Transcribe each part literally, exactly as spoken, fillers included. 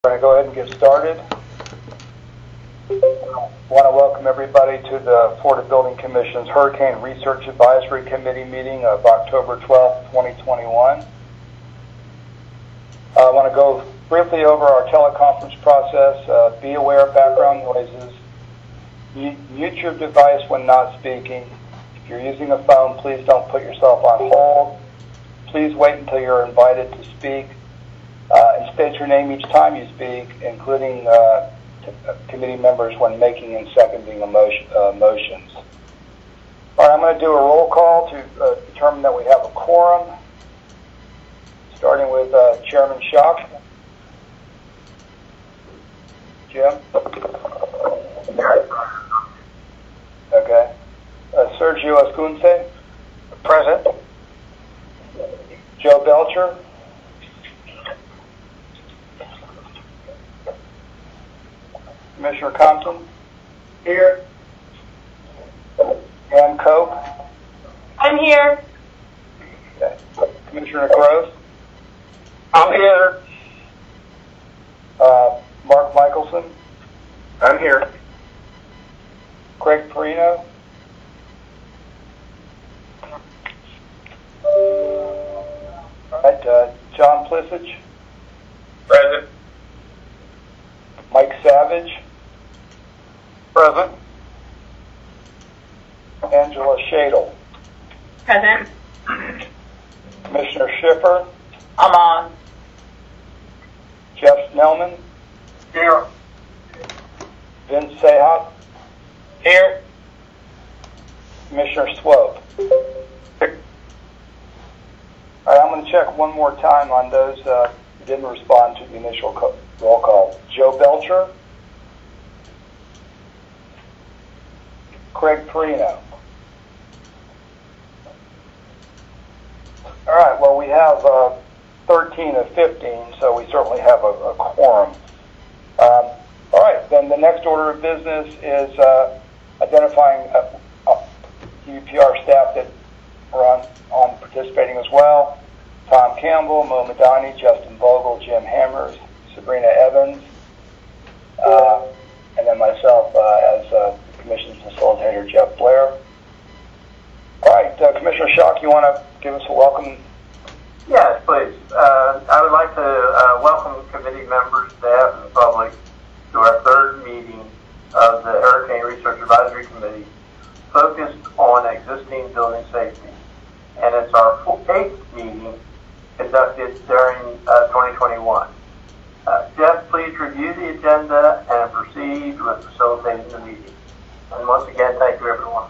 We're going to go ahead and get started. I want to welcome everybody to the Florida Building Commission's Hurricane Research Advisory Committee meeting of October twelfth, twenty twenty-one. Uh, I want to go briefly over our teleconference process. Uh, be aware of background noises. Mute your device when not speaking. If you're using a phone, please don't put yourself on hold. Please wait until you're invited to speak. Uh, and state your name each time you speak, including uh, committee members when making and seconding emotion, uh, motions. All right, I'm going to do a roll call to uh, determine that we have a quorum, starting with uh, Chairman Schock. Jim? Okay. Uh, Sergio Escunce? Present. Joe Belcher? Commissioner Compton? Here. Ann Cope? I'm here. Okay. Commissioner Gross? I'm here. Uh, Mark Michelson? I'm here. Craig Perino? All right. Uh, John Plisich? Present. Mike Savage? Present. Angela Shadle? Present. Commissioner Schiffer? I'm on. Jeff Snellman? Here. Vince Sehat? Here. Commissioner Swope? All right, I'm going to check one more time on those uh, who didn't respond to the initial co- roll call. Joe Belcher? Craig Perino? All right, well, we have uh, thirteen of fifteen, so we certainly have a, a quorum. Um, all right, then the next order of business is uh, identifying uh, uh, U P R staff that are on, on participating as well. Tom Campbell, Mo Madani, Justin Vogel, Jim Hammers, Sabrina Evans, uh, and then myself uh, as uh, the Commission's facilitator, Jeff Blair. All right, uh, Commissioner Schock, you want to give us a welcome? Yes, please. Uh, I would like to uh, welcome committee members, staff, and the public to our third meeting of the Hurricane Research Advisory Committee focused on existing building safety. And it's our eighth meeting conducted during uh, twenty twenty-one. Uh, Jeff, please review the agenda and proceed with facilitating the meeting. And once again, thank you, everyone.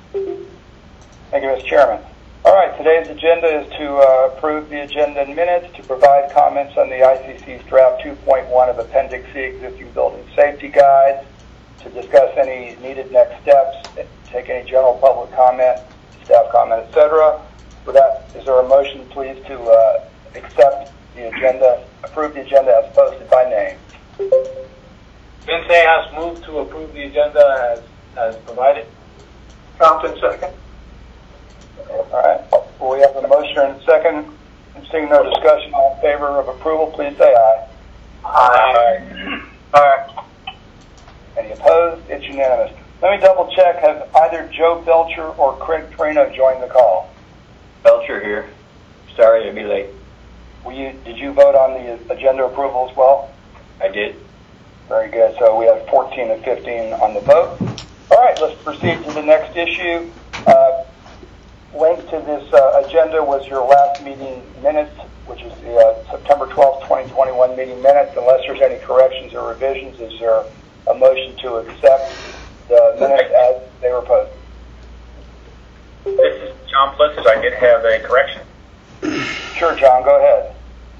Thank you, Mister Chairman. All right, today's agenda is to uh, approve the agenda in minutes, to provide comments on the I C C's draft two point one of Appendix C existing building safety guides, to discuss any needed next steps, take any general public comment, staff comment, et cetera. With that, is there a motion, please, to uh, accept the agenda, approve the agenda as posted by name? Vince has moved to approve the agenda as, as provided. Compton, second. All right. Well, we have a motion and a second. And seeing no discussion, all in favor of approval, please say aye. Aye. Aye. Any opposed? It's unanimous. Let me double check. Have either Joe Belcher or Craig Perino joined the call? Belcher here. Sorry to be late. Were you, did you vote on the agenda approval as well? I did. Very good. So we have fourteen and fifteen on the vote. All right, let's proceed to the next issue. Uh, linked to this uh, agenda was your last meeting minutes, which is the uh, September twelfth, twenty twenty-one meeting minutes. Unless there's any corrections or revisions, is there a motion to accept the minutes as they were posted? This is John Plisich. I did have a correction. Sure, John, go ahead.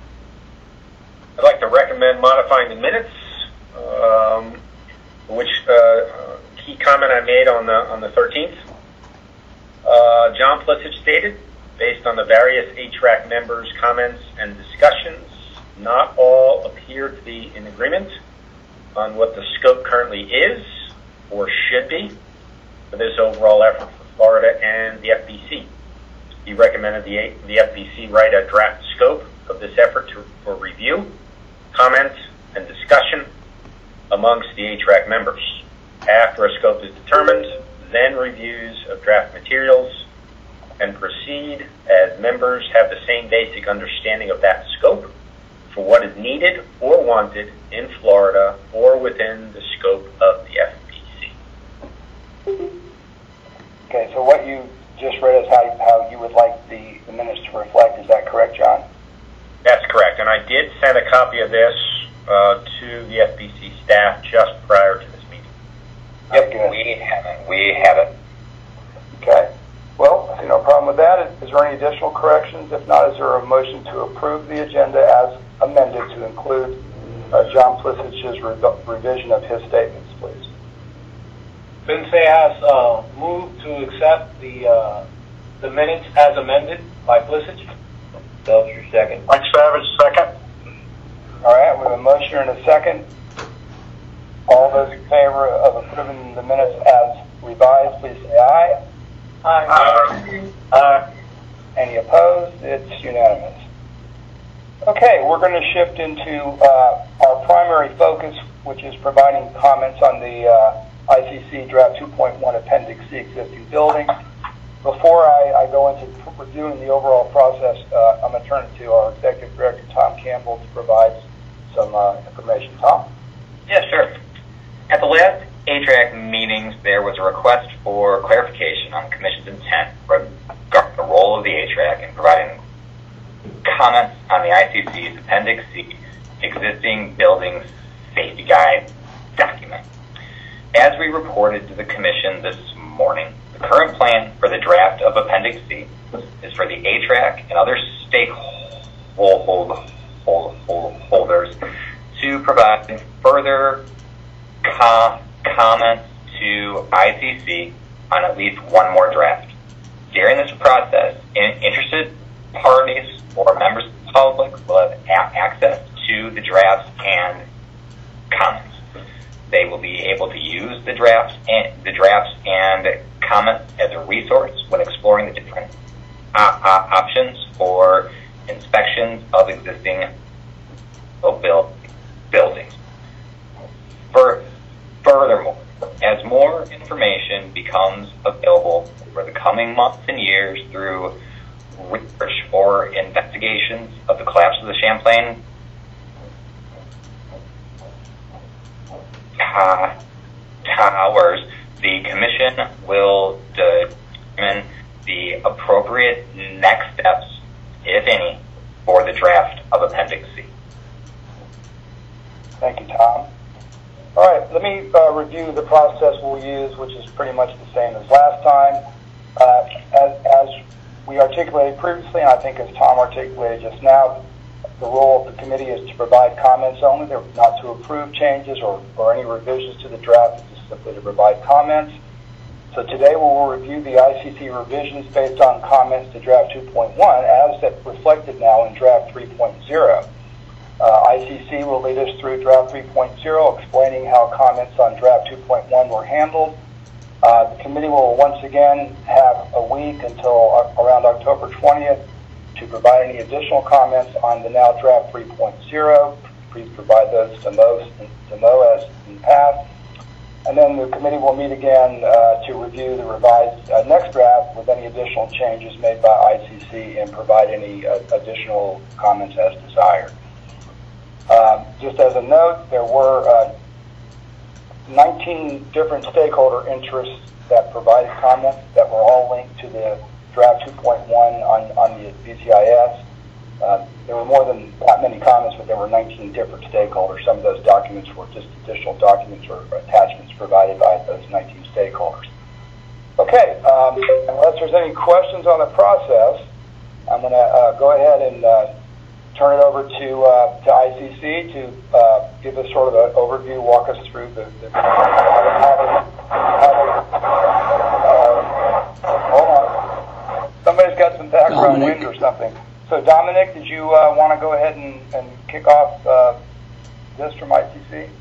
I'd like to recommend modifying the minutes, um, which uh, key comment I made on the on the thirteenth. Uh, John Plisich stated, based on the various H R A C members' comments and discussions, not all appear to be in agreement on what the scope currently is or should be for this overall effort for Florida and the F B C. He recommended the, the F B C write a draft scope of this effort to, for review, comment, and discussion amongst the H R A C members. After a scope is determined, then reviews of draft materials, and proceed as members have the same basic understanding of that scope for what is needed or wanted in Florida or within the scope of the F B C. Okay, so what you just read is how, how you would like the, the minutes to reflect. Is that correct, John? That's correct, and I did send a copy of this uh, to the F B C staff just prior to this meeting. Yep, good. We have it. We have it. Okay. Well, I see no problem with that. Is, is there any additional corrections? If not, is there a motion to approve the agenda as amended to include uh, John Plisich's re- revision of his statements, please? Vince has uh, moved to accept the uh, the minutes as amended by Plisich. Belcher, second. Mike Savage, second. All right, we have a motion and a second. All those in favor of approving the minutes as revised, please say aye. Aye. Aye. Any opposed? It's unanimous. Okay, we're going to shift into uh, our primary focus, which is providing comments on the uh, I C C Draft two point one Appendix C existing buildings. Before I, I go into reviewing the overall process, uh, I'm going to turn it to our Executive Director, Tom Campbell, to provide some uh, information. Tom? Yeah, sure. At the last H R A C meetings, there was a request for clarification on the Commission's intent regarding the role of the H R A C in providing comments on the I C C's Appendix C existing buildings safety guide document. As we reported to the Commission this morning, the current plan for the draft of Appendix C is for the H R A C and other stakeholders to provide further com- comments to I C C on at least one more draft. During this process, in- interested parties or members of the public will have a- access to the drafts and comments. They will be able to use the drafts and the drafts and comments as a resource when exploring the different uh, uh, options for inspections of existing build buildings. For, furthermore, as more information becomes available over the coming months and years through research or investigations of the collapse of the Champlain uh, towers, the Commission will determine the appropriate next steps, if any, for the draft of Appendix C. Thank you, Tom. All right, let me uh, review the process we'll use, which is pretty much the same as last time. Uh, as, as we articulated previously, and I think as Tom articulated just now, the role of the committee is to provide comments only. They're not to approve changes or, or any revisions to the draft, it's just simply to provide comments. So today we will review the I C C revisions based on comments to draft two point one as reflected now in draft three point oh. Uh, I C C will lead us through draft three point oh, explaining how comments on draft two point one were handled. Uh, the committee will once again have a week until uh, around October twentieth to provide any additional comments on the now draft three point oh. Please provide those to Mo, to Mo as in the past. And then the committee will meet again uh, to review the revised uh, next draft with any additional changes made by I C C and provide any uh, additional comments as desired. Uh, just as a note, there were uh, nineteen different stakeholder interests that provided comments that were all linked to the draft two point one on, on the B C I S. Uh, there were more than that many comments, but there were nineteen different stakeholders. Some of those documents were just additional documents or attachments provided by those nineteen stakeholders. Okay, um, unless there's any questions on the process, I'm going to uh, go ahead and uh, turn it over to uh, to I C C to uh, give us sort of an overview, walk us through the, the how they, how they, uh, hold on. Somebody's got some background Dominic. wind or something. So Dominic, did you uh, want to go ahead and, and kick off uh, this from I C C?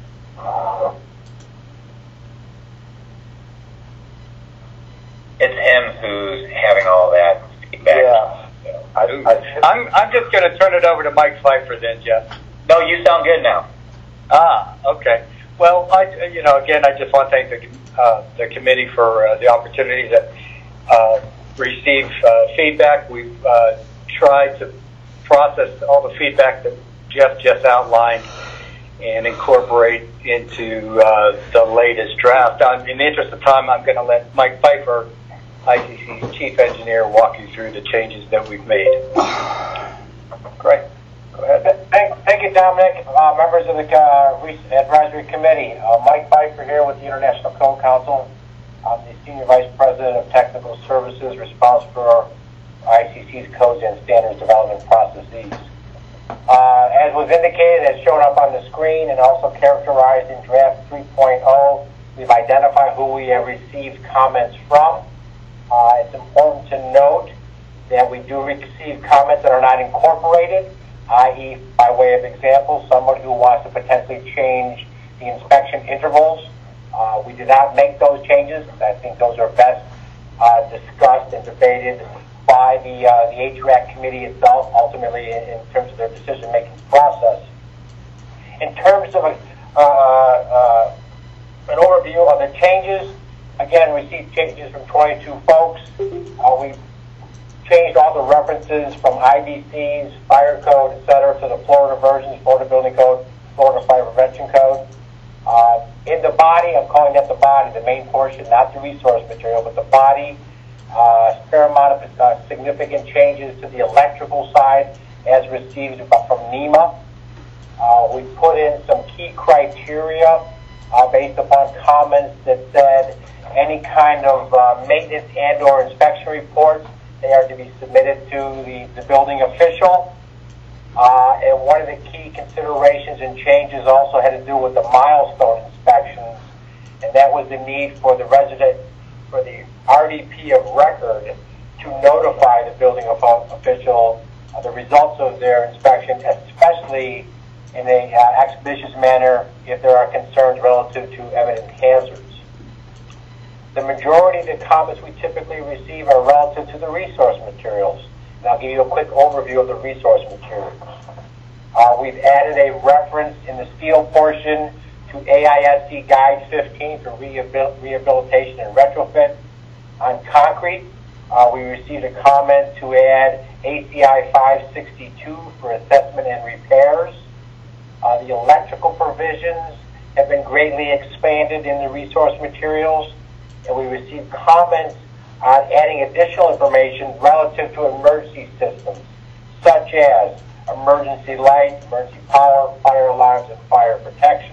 It's him who's having all that feedback. Yeah. I, I, I'm I'm just going to turn it over to Mike Pfeiffer then, Jeff. No, you sound good now. Ah, okay. Well, I, you know, again, I just want to thank the, uh, the committee for uh, the opportunity to uh, receive uh, feedback. We've uh, tried to process all the feedback that Jeff just outlined and incorporate into uh, the latest draft. Um, in the interest of time, I'm going to let Mike Pfeiffer, I C C's chief engineer, walk you through the changes that we've made. Great. Go ahead. Thank, thank you, Dominic. Uh, members of the uh, advisory committee, uh, Mike Pfeiffer here with the International Code Council. I'm the Senior Vice President of Technical Services, responsible for I C C's codes and standards development processes. Uh, as was indicated, as shown up on the screen and also characterized in draft three point oh, we've identified who we have received comments from. Uh, it's important to note that we do receive comments that are not incorporated, that is, by way of example, someone who wants to potentially change the inspection intervals. Uh, we did not make those changes. I think those are best uh, discussed and debated by the uh, the H V A C committee itself, ultimately in, in terms of their decision-making process. In terms of a, uh, uh, an overview of the changes, again, we see changes from twenty-two folks. Uh, we changed all the references from I B Cs, fire code, et cetera, to the Florida versions, Florida Building Code, Florida Fire Prevention Code. Uh, in the body, I'm calling that the body, the main portion, not the resource material, but the body. Uh, a fair amount of uh, significant changes to the electrical side as received from NEMA. Uh, we put in some key criteria uh, based upon comments that said any kind of uh, maintenance and or inspection reports, they are to be submitted to the, the building official. Uh, and one of the key considerations and changes also had to do with the milestone inspections, and that was the need for the resident, for the R D P of record to notify the building official of the results of their inspection, especially in a uh, expeditious manner if there are concerns relative to evident hazards. The majority of the comments we typically receive are relative to the resource materials. And I'll give you a quick overview of the resource materials. Uh, we've added a reference in the steel portion to A I S C Guide fifteen for rehabil rehabilitation and retrofit. On concrete, uh, we received a comment to add A C I five sixty-two for assessment and repairs. Uh, the electrical provisions have been greatly expanded in the resource materials, and we received comments on adding additional information relative to emergency systems, such as emergency light, emergency power, fire alarms, and fire protection.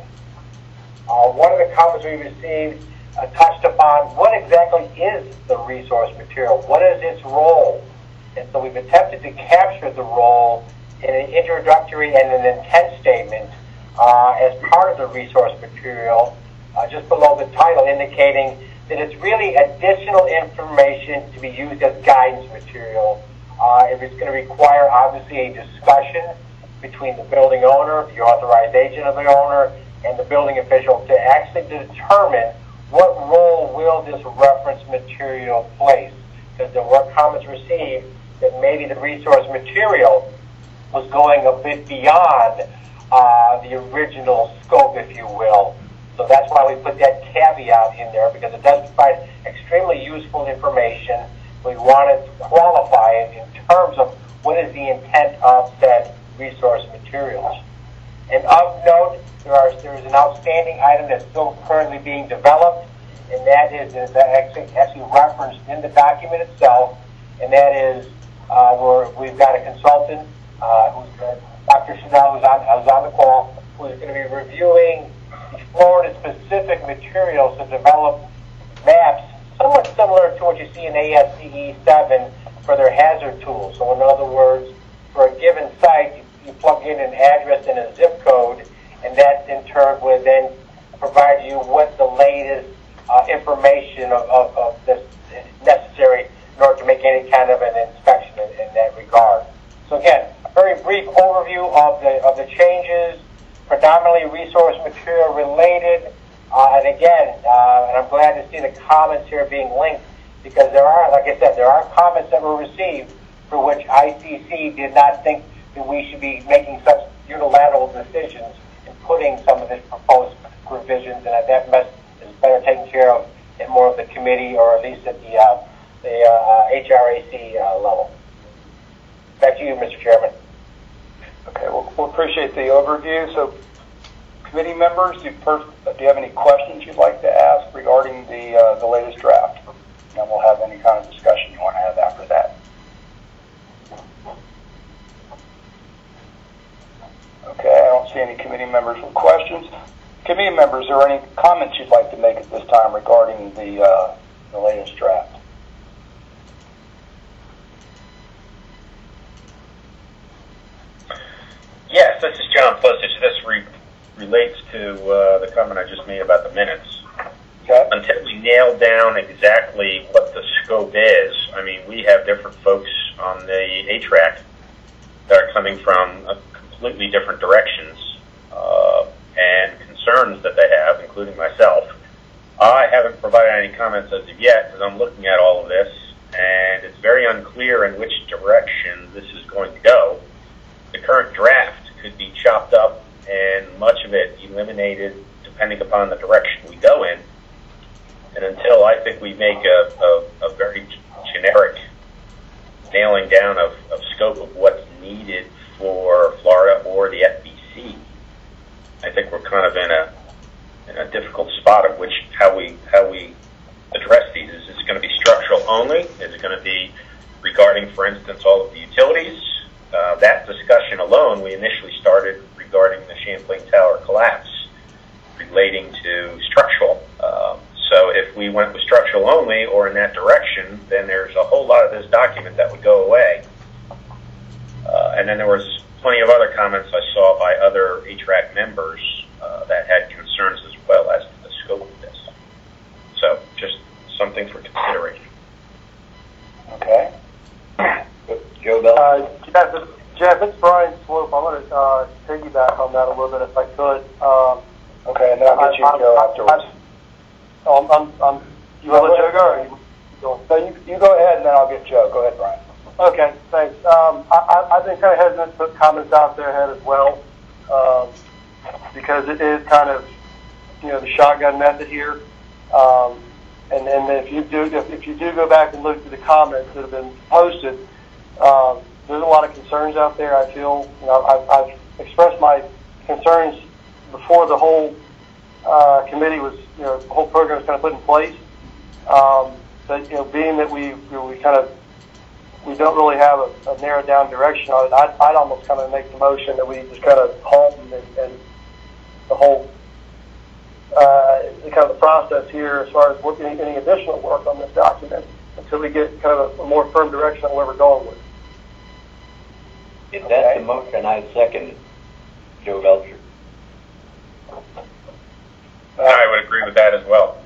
Uh, one of the comments we received uh, touched upon what exactly is the resource material, what is its role, and so we've attempted to capture the role in an introductory and an intent statement uh, as part of the resource material, uh, just below the title, indicating that it's really additional information to be used as guidance material. Uh, if it's going to require, obviously, a discussion between the building owner, the authorized agent of the owner, and the building official to actually determine what role will this reference material place. Because there were comments received that maybe the resource material was going a bit beyond uh, the original scope, if you will. So that's why we put that caveat in there, because it does provide extremely useful information. We wanted to qualify it in terms of what is the intent of said resource materials. And of note, there, are, there is an outstanding item that's still currently being developed, and that is, is actually, actually referenced in the document itself, and that is uh, where we've got a consultant, uh, who's uh, Doctor Chanel, who's on, who's on the call, who is going to be reviewing Florida-specific materials to develop maps somewhat similar to what you see in A S C E seven for their hazard tools. So in other words, for a given site, you, you plug in an address and a zip code, and that in turn would then provide you with the latest uh, information of, of, of this necessary in order to make any kind of an inspection in, in that regard. So again, a very brief overview of the of the changes, predominantly resource material related. Uh, and again, uh, and I'm glad to see the comments here being linked, because there are, like I said, there are comments that were received for which I C C did not think that we should be making such unilateral decisions in putting some of his proposed revisions, and that that mess is better taken care of at more of the committee, or at least at the uh, the uh, H R A C uh, level. Back to you, Mister Chairman. Okay, well, we'll appreciate the overview. So, committee members, do you, first, do you have any questions you'd like to ask regarding the uh, the latest draft? And then we'll have any kind of discussion you want to have after that. Okay, I don't see any committee members with questions. Committee members, are there any comments you'd like to make at this time regarding the uh, the latest draft? Yes, this is John Plissich. This re relates to uh, the comment I just made about the minutes. Okay. Until we nail down exactly what the scope is, I mean, we have different folks on the A TRAC that are coming from uh, completely different directions uh, and concerns that they have, including myself. I haven't provided any comments as of yet because I'm looking at all of this, and it's very unclear in which direction this is going to go. The current draft could be chopped up and much of it eliminated depending upon the direction we go in. And until I think we make a, a, a very generic nailing down of, of scope of what's needed for Florida or the F B C, I think we're kind of in a in a difficult spot of which how we how we address these. Is this going to be structural only? Is it going to be regarding, for instance, all of the utilities? Uh, that discussion alone, we initially started regarding the Champlain Tower collapse, relating to structural. Um, so if we went with structural only or in that direction, then there's a whole lot of this document that would go away. Uh, and then there was plenty of other comments I saw by other A TRAC members uh, that had concerns as well as to the scope of this. So just something for consideration. Okay. Joe Bell? Uh, Jeff, it's, Jeff, it's Brian Slope. I want to uh, piggyback on that a little bit if I could. Um, Okay, and then I'll get you to go afterwards. I'm, I'm, I'm, you want to let Joe go? Or you go? No, you, you go ahead, and then I'll get Joe. Go ahead, Brian. Okay, thanks. Um, I, I, I've been kind of hesitant to put comments out there ahead as well, um, because it is kind of, you know, the shotgun method here. Um, and and if you do if, if you do go back and look at the comments that have been posted, um, there's a lot of concerns out there. I feel, you know, I've, I've expressed my concerns before the whole uh, committee was, you know, the whole program was kind of put in place. Um, but, you know, being that we we kind of we don't really have a, a narrowed down direction on it, I'd, I'd almost kind of make the motion that we just kind of halt and, and the whole uh, kind of the process here as far as what, any, any additional work on this document until we get kind of a, a more firm direction on where we're going with. If that's Okay. the motion, I second it. Joe Belcher. I would agree with that as well.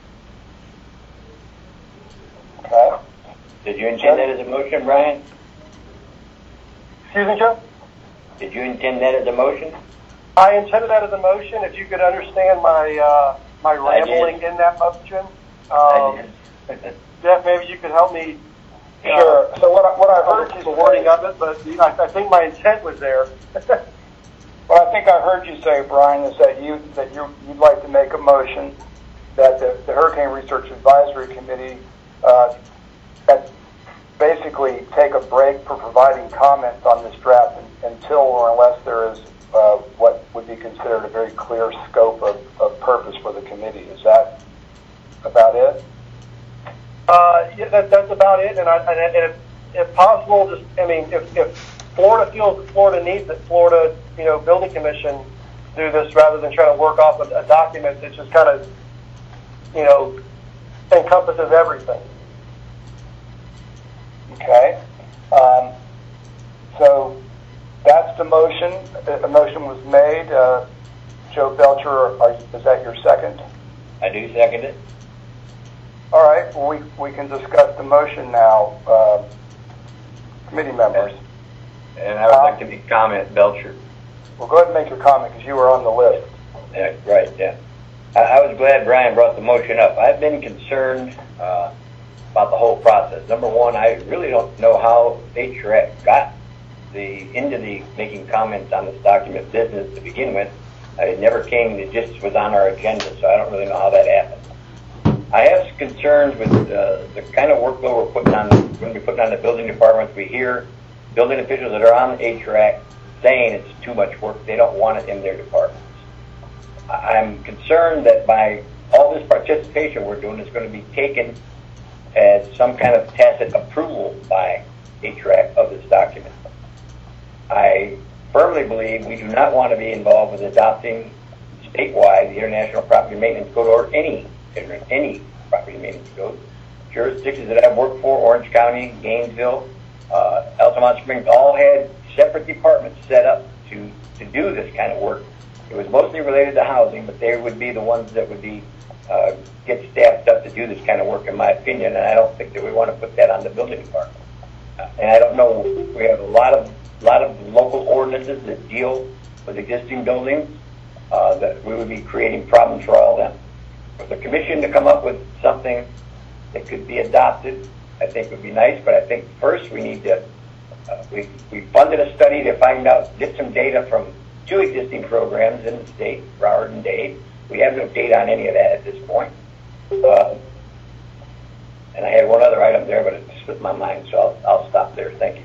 Okay. Did you intend that as a motion, Brian? Excuse me, Joe? Did you intend that as a motion? I intended that as a motion. If you could understand my uh, my I did. rambling in that motion, I um, did. Jeff, maybe you could help me. uh, Sure. So what I, what I heard you the wording say, of it, but I, I think my intent was there. what I think I heard you say, Brian, is that you that you you'd like to make a motion that the, the Hurricane Research Advisory Committee uh, that basically take a break for providing comments on this draft until or unless there is uh, what would be considered a very clear scope of, of purpose for the committee. Is that about it? Uh, yeah, that, that's about it. And, I, and if, if possible, just I mean, if, if Florida feels that Florida needs it, Florida, you know, Building Commission do this rather than trying to work off a, a document that just kind of, you know, encompasses everything. Okay. Um, so that's the motion. A motion was made. Uh, Joe Belcher, are, is that your second? I do second it. All right. Well, we we can discuss the motion now, uh, committee members. And I would like to make a comment, Belcher. Well, go ahead and make your comment because you were on the list. Yeah, right, yeah. I, I was glad Brian brought the motion up. I've been concerned uh, about the whole process. Number one, I really don't know how H R A C got the into the making comments on this document business to begin with. It never came, it just was on our agenda, so I don't really know how that happened. I have some concerns with uh, the kind of workload we're putting on, going to be putting on the building departments. We hear building officials that are on the H R A C saying it's too much work. They don't want it in their departments. I'm concerned that by all this participation we're doing is going to be taken as some kind of tacit approval by H R A C of this document. I firmly believe we do not want to be involved with adopting statewide the International Property Maintenance Code or any any property maintenance code. Jurisdictions that I've worked for, Orange County, Gainesville, uh, Altamont Springs, all had separate departments set up to, to do this kind of work. It was mostly related to housing, but they would be the ones that would be uh, get staffed up to do this kind of work, in my opinion, and I don't think that we want to put that on the building department. Uh, and I don't know, we have a lot of lot of local ordinances that deal with existing buildings uh, that we would be creating problems for all of them. For the commission to come up with something that could be adopted, I think would be nice, but I think first we need to, uh, we, we funded a study to find out, get some data from two existing programs in the state, Broward and Dade. We have no data on any of that at this point. Uh, and I had one other item there, but it slipped my mind, so I'll, I'll stop there. Thank you.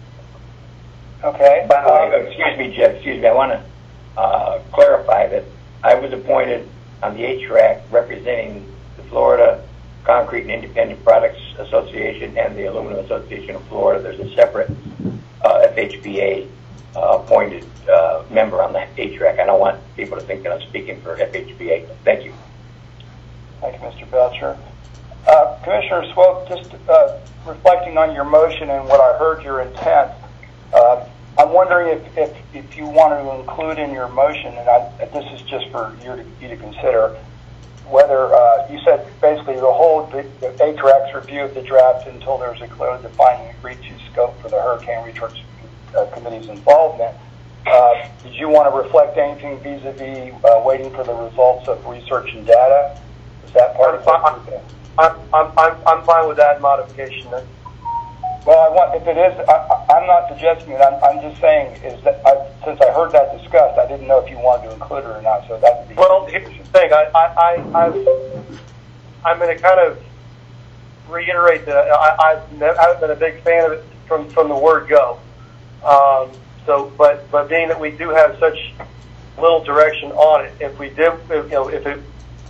Okay. By the way, excuse me, Jeff, excuse me, I want to uh, clarify that I was appointed on the H R A C representing the Florida Concrete and Independent Products Association and the Aluminum Association of Florida. There's a separate uh, F H B A uh, appointed uh, member on the H R A C. I don't want people to think that I'm speaking for F H B A. Thank you. Thank you, Mister Belcher. Uh, Commissioner Swope, just uh, reflecting on your motion and what I heard your intent, uh, I'm wondering if, if, if you want to include in your motion, and I, this is just for you to, you to consider, whether uh, you said basically the whole the, the H R A C's review of the draft until there's a clear defining agreed to scope for the Hurricane Research uh, Committee's involvement. Uh, did you want to reflect anything vis-a-vis uh, waiting for the results of research and data? Is that part I'm of it? I'm, I'm, I'm, I'm fine with that modification then. Well, I want, if it is, I, I, I'm not suggesting it. I'm, I'm just saying is that I, since I heard that discussed, I didn't know if you wanted to include it or not. So that would be. Well, here's the thing. I, I, I, I've, I'm going to kind of reiterate that I, I've never, I've been a big fan of it from, from the word go. Um, so, but, but being that we do have such little direction on it, if we did, if, you know, if it,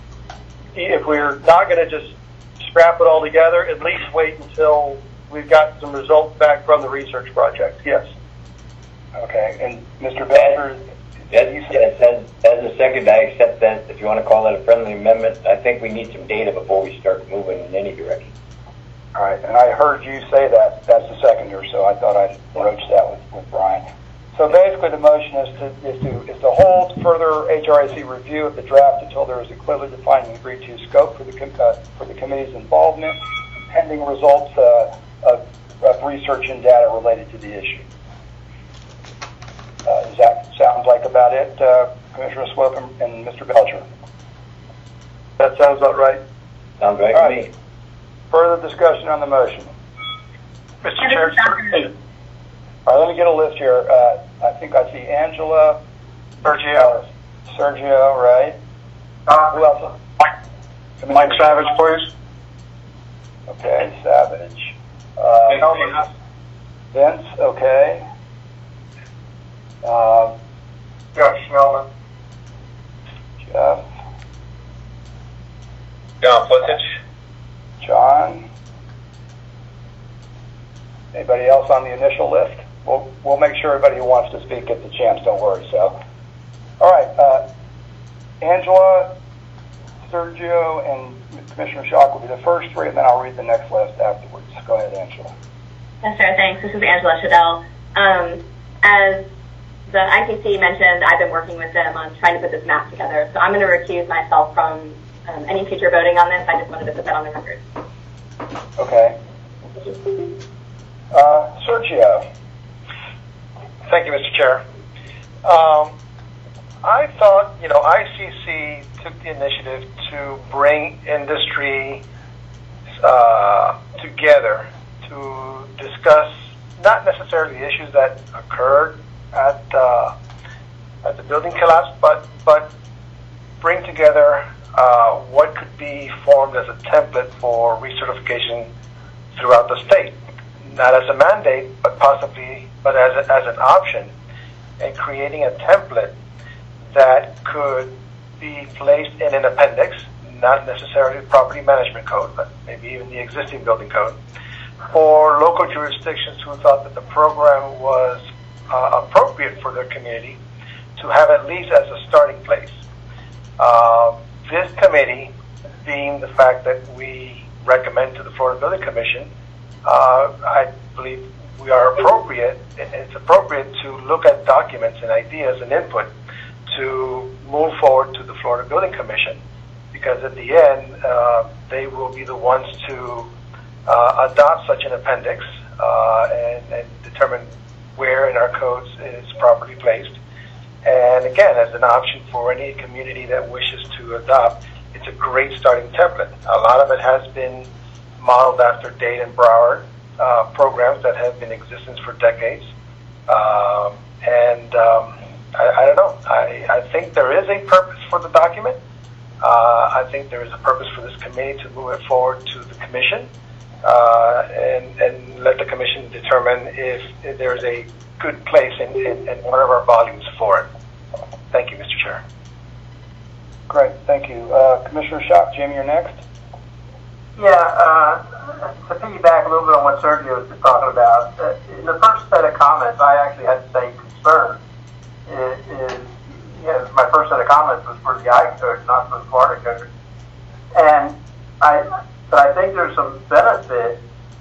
if we're not going to just scrap it all together, at least wait until we've got some results back from the research project. Yes. Okay. And Mister Belcher, As, as, as, as a second, I accept that. If you want to call that a friendly amendment, I think we need some data before we start moving in any direction. all right. And I heard you say that. That's the seconder, so I thought I'd broach that with, with Brian. So basically, the motion is to is to is to hold further H R A C review of the draft until there is a clearly defined and agreed to scope for the com uh, for the committee's involvement, pending results uh, of, of research and data related to the issue. Uh, does that sound like about it, uh, Commissioner Swope and, and Mister Belcher? That sounds about right. Sounds right All to right. me. Further discussion on the motion. Mister Chair, All right, let me get a list here. Uh, I think I see Angela, Sergio, uh, Sergio, right? Uh, Who else? Mike Savage, please. Okay, Savage. Uh, Vince, okay. Uh, Jeff Schnellman. Jeff, John Plitich. John. Anybody else on the initial list? We'll, we'll make sure everybody who wants to speak gets a chance, don't worry. So, all right, uh, Angela, Sergio, and Commissioner Schock will be the first three, and then I'll read the next list afterwards. Go ahead, Angela. Yes, sir. Thanks. This is Angela Shadell. Um, as the I T C mentioned, I've been working with them on trying to put this map together. So I'm going to recuse myself from um, any future voting on this. I just wanted to put that on the record. Okay. Uh, Sergio. Thank you, Mister Chair. Um, I thought, you know, I C C took the initiative to bring industry uh, together to discuss not necessarily the issues that occurred at uh, as the building collapsed, but but bring together uh, what could be formed as a template for recertification throughout the state, not as a mandate, but possibly, but as a, as an option, and creating a template that could be placed in an appendix, not necessarily the property management code, but maybe even the existing building code, for local jurisdictions who thought that the program was uh, appropriate for their community to have at least as a starting place. Uh, this committee, being the fact that we recommend to the Florida Building Commission, uh, I believe we are appropriate, it's appropriate to look at documents and ideas and input to move forward to the Florida Building Commission, because at the end, uh, they will be the ones to uh, adopt such an appendix uh, and, and determine where in our codes it is properly placed. And again, as an option for any community that wishes to adopt, it's a great starting template. A lot of it has been modeled after Dade and Broward uh, programs that have been in existence for decades. Um, and um, I, I don't know. I, I think there is a purpose for the document. Uh, I think there is a purpose for this committee to move it forward to the commission uh, and, and let the commission determine if, if there is a good place in, in, in one of our volumes for it. Thank you, Mister Chair. Great, thank you. Uh, Commissioner Schock, Jim, you're next. Yeah, uh, to piggyback a little bit on what Sergio was just talking about, uh, in the first set of comments, I actually had the same concern. It is, yeah, my first set of comments was for the I code, not for the Florida code. And I, but I think there's some benefit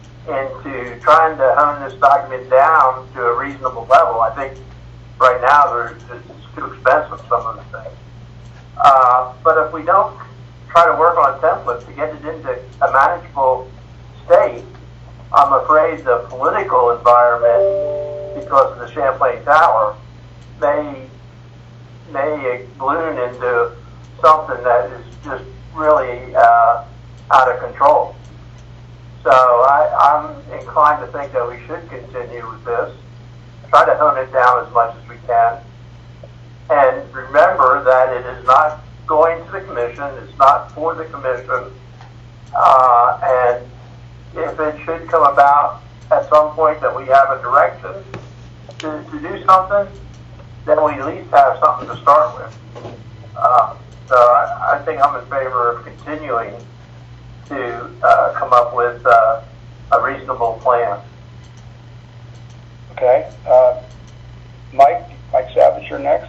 into trying to hone this document down to a reasonable level. I think right now there's, it's too expensive, some of the things. Uh, but if we don't try to work on a template to get it into a manageable state, I'm afraid the political environment, because of the Champlain Tower, may may balloon into something that is just really uh, out of control. So I, I'm inclined to think that we should continue with this, try to hone it down as much as we can, and remember that it is not going to the commission, it's not for the commission, uh, and if it should come about at some point that we have a direction to, to do something, then we at least have something to start with. Uh, so I, I think I'm in favor of continuing to uh, come up with uh, a reasonable plan. Okay. Uh, Mike, Mike Savage, you're next.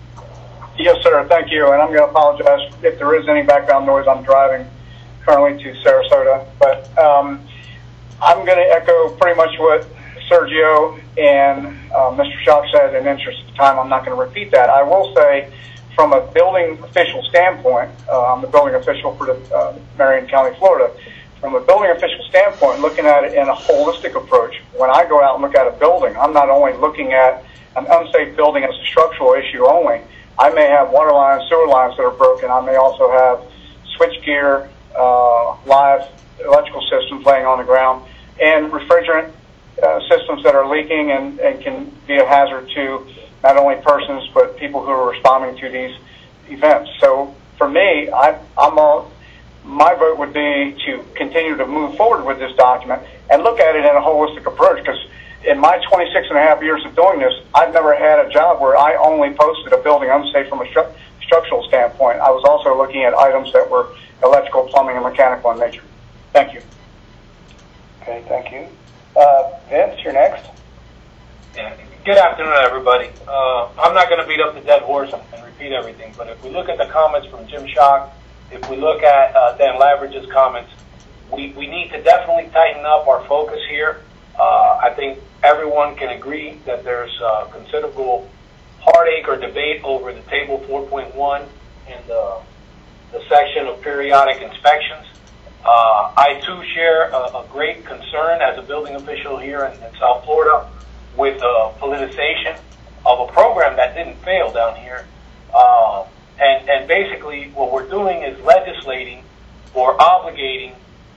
Yes, sir. Thank you. And I'm going to apologize if there is any background noise. I'm driving currently to Sarasota. But um, I'm going to echo pretty much what Sergio and uh, Mister Schock said. In the interest of time, I'm not going to repeat that. I will say, from a building official standpoint, uh, I'm the building official for the uh, Marion County, Florida. From a building official standpoint, looking at it in a holistic approach, when I go out and look at a building, I'm not only looking at an unsafe building as a structural issue only. I may have water lines, sewer lines that are broken. I may also have switchgear, uh, live electrical systems laying on the ground, and refrigerant uh, systems that are leaking and, and can be a hazard to not only persons but people who are responding to these events. So for me, I, I'm all, my vote would be to continue to move forward with this document and look at it in a holistic approach, because in my twenty-six and a half years of doing this, I've never had a job where I only posted a building unsafe from a stru- structural standpoint. I was also looking at items that were electrical, plumbing, and mechanical in nature. Thank you. Okay, thank you. Uh, Vince, you're next. Yeah. Good afternoon, everybody. Uh, I'm not going to beat up the dead horse and repeat everything, but if we look at the comments from Jim Schock, if we look at uh, Dan Lavridge's comments, we, we need to definitely tighten up our focus here. Uh, I think everyone can agree that there's uh, considerable heartache or debate over the table four point one and the, the section of periodic inspections. Uh, I too share a, a great concern as a building official here in, in South Florida with uh, politicization of a program that didn't fail down here. Uh, and, and basically what we're doing is legislating or obligating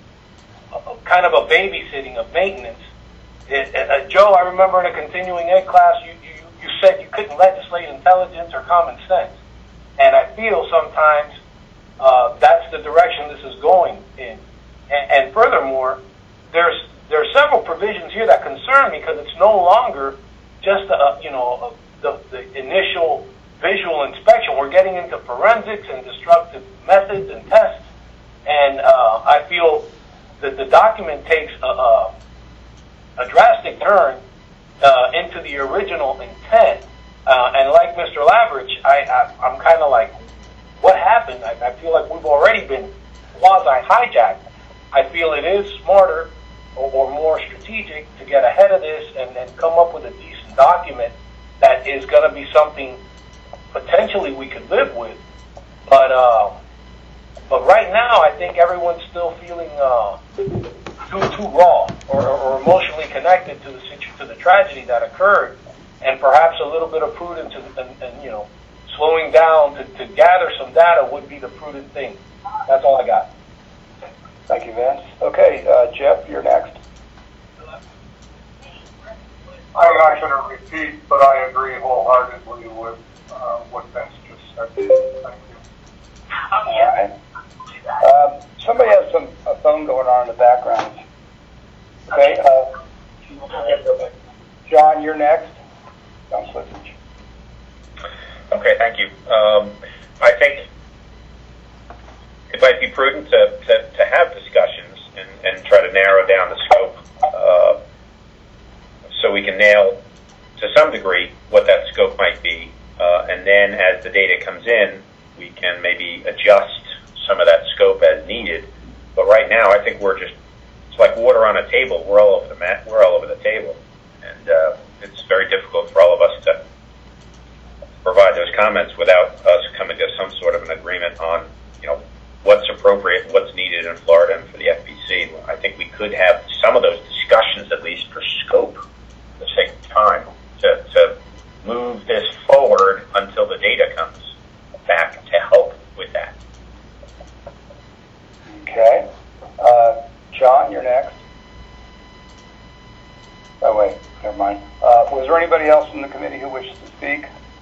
a, a kind of a babysitting of maintenance. It, uh, Joe, I remember in a continuing ed class, you, you, you said you couldn't legislate intelligence or common sense. And I feel sometimes uh, that's the direction this is going in. And, and furthermore, there's there are several provisions here that concern me because it's no longer just a, you know a, the, the initial visual inspection. We're getting into forensics and destructive methods and tests, and uh, I feel that the document takes a, a, a drastic turn uh, into the original intent. Uh, and like Mister Lavridge, I, I, I'm kind of like, what happened? I, I feel like we've already been quasi-hijacked. I feel it is smarter or, or more strategic to get ahead of this and, and come up with a decent document that is going to be something potentially we could live with. But uh, but right now, I think everyone's still feeling uh, too too raw or, or emotionally connected to the situ- to the tragedy that occurred. And perhaps a little bit of prudence and, and, and you know, slowing down to, to gather some data would be the prudent thing. That's all I got. Thank you, Vince. Okay, uh, Jeff, you're next. I'm not going to repeat, but I agree wholeheartedly with uh, what Vince just said. Thank you. All right. Um, somebody has some a phone going on in the background. Okay. Uh, John, you're next. John Slissage. Okay, thank you. Um, I think it might be prudent to, to, to have discussions and, and try to narrow down the scope uh, so we can nail, to some degree, what that scope might be. Uh, and then as the data comes in, we can maybe adjust some of that scope as needed. But right now, I think we're just, it's like water on a table. We're all over the mat. We're all over the table. And uh, it's very difficult for all of us to provide those comments without us coming to some sort of an agreement on, you know, what's appropriate, what's needed in Florida and for the F B C. I think we could have some of those discussions, at least for scope, for the sake of time, to, to move this forward until the data comes back to help with that. Okay. Uh, John, you're next. Oh, wait, never mind. Uh, was there anybody else from the committee who wishes to speak?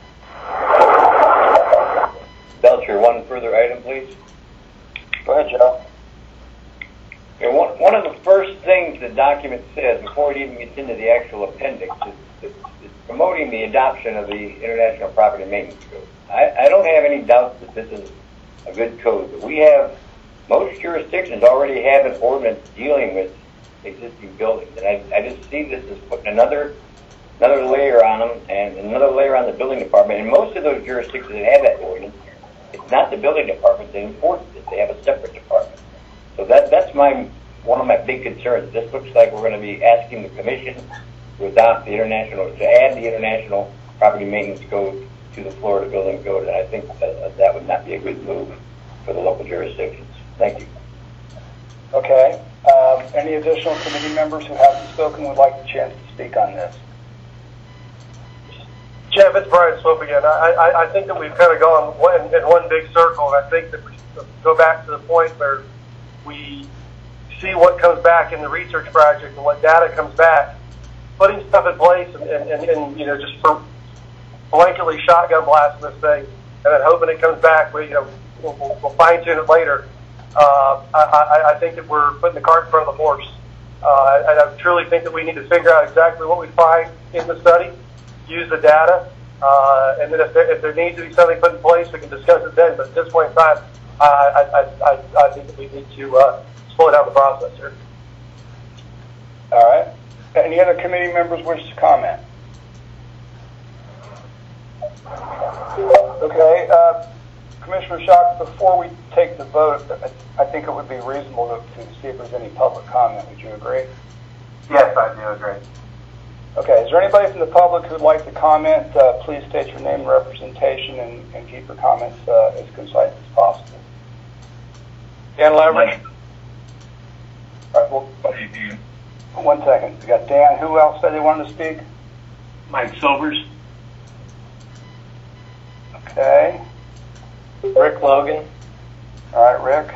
Belcher, one further item, please. Go ahead, Joe. Okay, one, one of the first things the document says, before it even gets into the actual appendix, is, is, is promoting the adoption of the International Property Maintenance Code. I, I don't have any doubt that this is a good code, but we have, most jurisdictions already have an ordinance dealing with existing buildings, and I, I just see this as putting another another layer on them and another layer on the building department. And most of those jurisdictions that have that ordinance, it's not the building department that enforces it; they have a separate department. So that that's my one of my big concerns. This looks like we're going to be asking the commission to adopt the international, to add the International Property Maintenance Code to the Florida Building Code, and I think that that would not be a good move for the local jurisdictions. Thank you. Okay. Um, any additional committee members who haven't spoken would like the chance to speak on this? Jeff, it's Brian Swope again. I, I, I think that we've kind of gone one, in one big circle, and I think that we go back to the point where we see what comes back in the research project and what data comes back, putting stuff in place and, and, and, and you know, just for blanketly shotgun blasting this thing and then hoping it comes back. We, you know, we'll, we'll, we'll fine tune it later. Uh, I, I, I think that we're putting the cart in front of the horse. Uh, I, I truly think that we need to figure out exactly what we find in the study, use the data, uh, and then if there, if there needs to be something put in place, we can discuss it then. But at this point in time, I, I, I, I think that we need to uh, slow down the process here. All right. Any other committee members wish to comment? Okay. Uh, Commissioner Schock, before we take the vote, I think it would be reasonable to, to see if there's any public comment. Would you agree? Yes, I do agree. Okay. Is there anybody from the public who would like to comment? Uh, please state your name and representation and, and keep your comments uh, as concise as possible. Dan Lavridge. All right. Well, one second. We got Dan. Who else said they wanted to speak? Mike Silvers. Okay. Rick Logan. All right, Rick.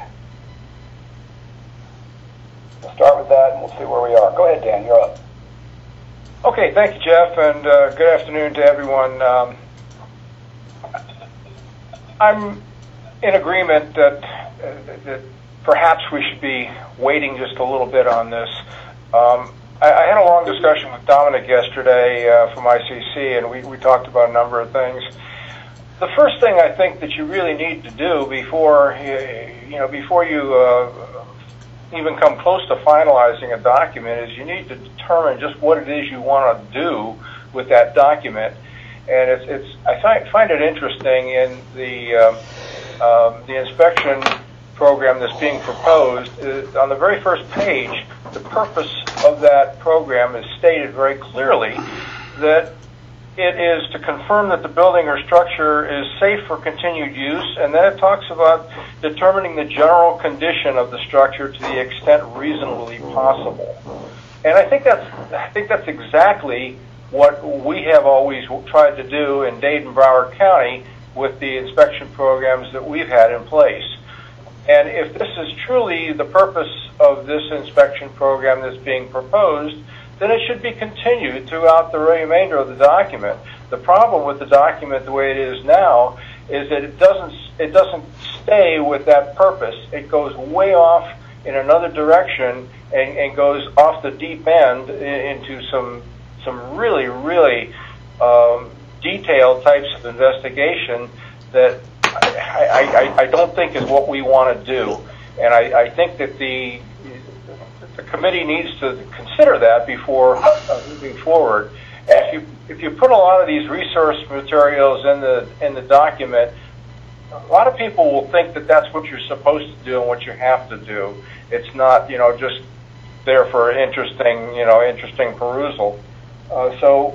We'll start with that, and we'll see where we are. Go ahead, Dan. You're up. Okay, thank you, Jeff, and uh, good afternoon to everyone. Um, I'm in agreement that, uh, that perhaps we should be waiting just a little bit on this. Um, I, I had a long discussion with Dominic yesterday uh, from I C C, and we, we talked about a number of things. The first thing I think that you really need to do before you, you know before you uh, even come close to finalizing a document is you need to determine just what it is you want to do with that document. And it's, it's I find, find it interesting in the um, um, the inspection program that's being proposed. Uh, on the very first page, the purpose of that program is stated very clearly that it is to confirm that the building or structure is safe for continued use, and then it talks about determining the general condition of the structure to the extent reasonably possible. And I think that's I think that's exactly what we have always tried to do in Dade and Broward County with the inspection programs that we've had in place. And if this is truly the purpose of this inspection program that's being proposed, then it should be continued throughout the remainder of the document. The problem with the document the way it is now is that it doesn't it doesn't stay with that purpose. It goes way off in another direction and, and goes off the deep end into some some really really um, detailed types of investigation that I, I, I don't think is what we want to do. And I, I think that the the committee needs to consider that before uh, moving forward. And if you if you put a lot of these resource materials in the in the document, a lot of people will think that that's what you're supposed to do and what you have to do. It's not, you know, just there for interesting, you know, interesting perusal. Uh, so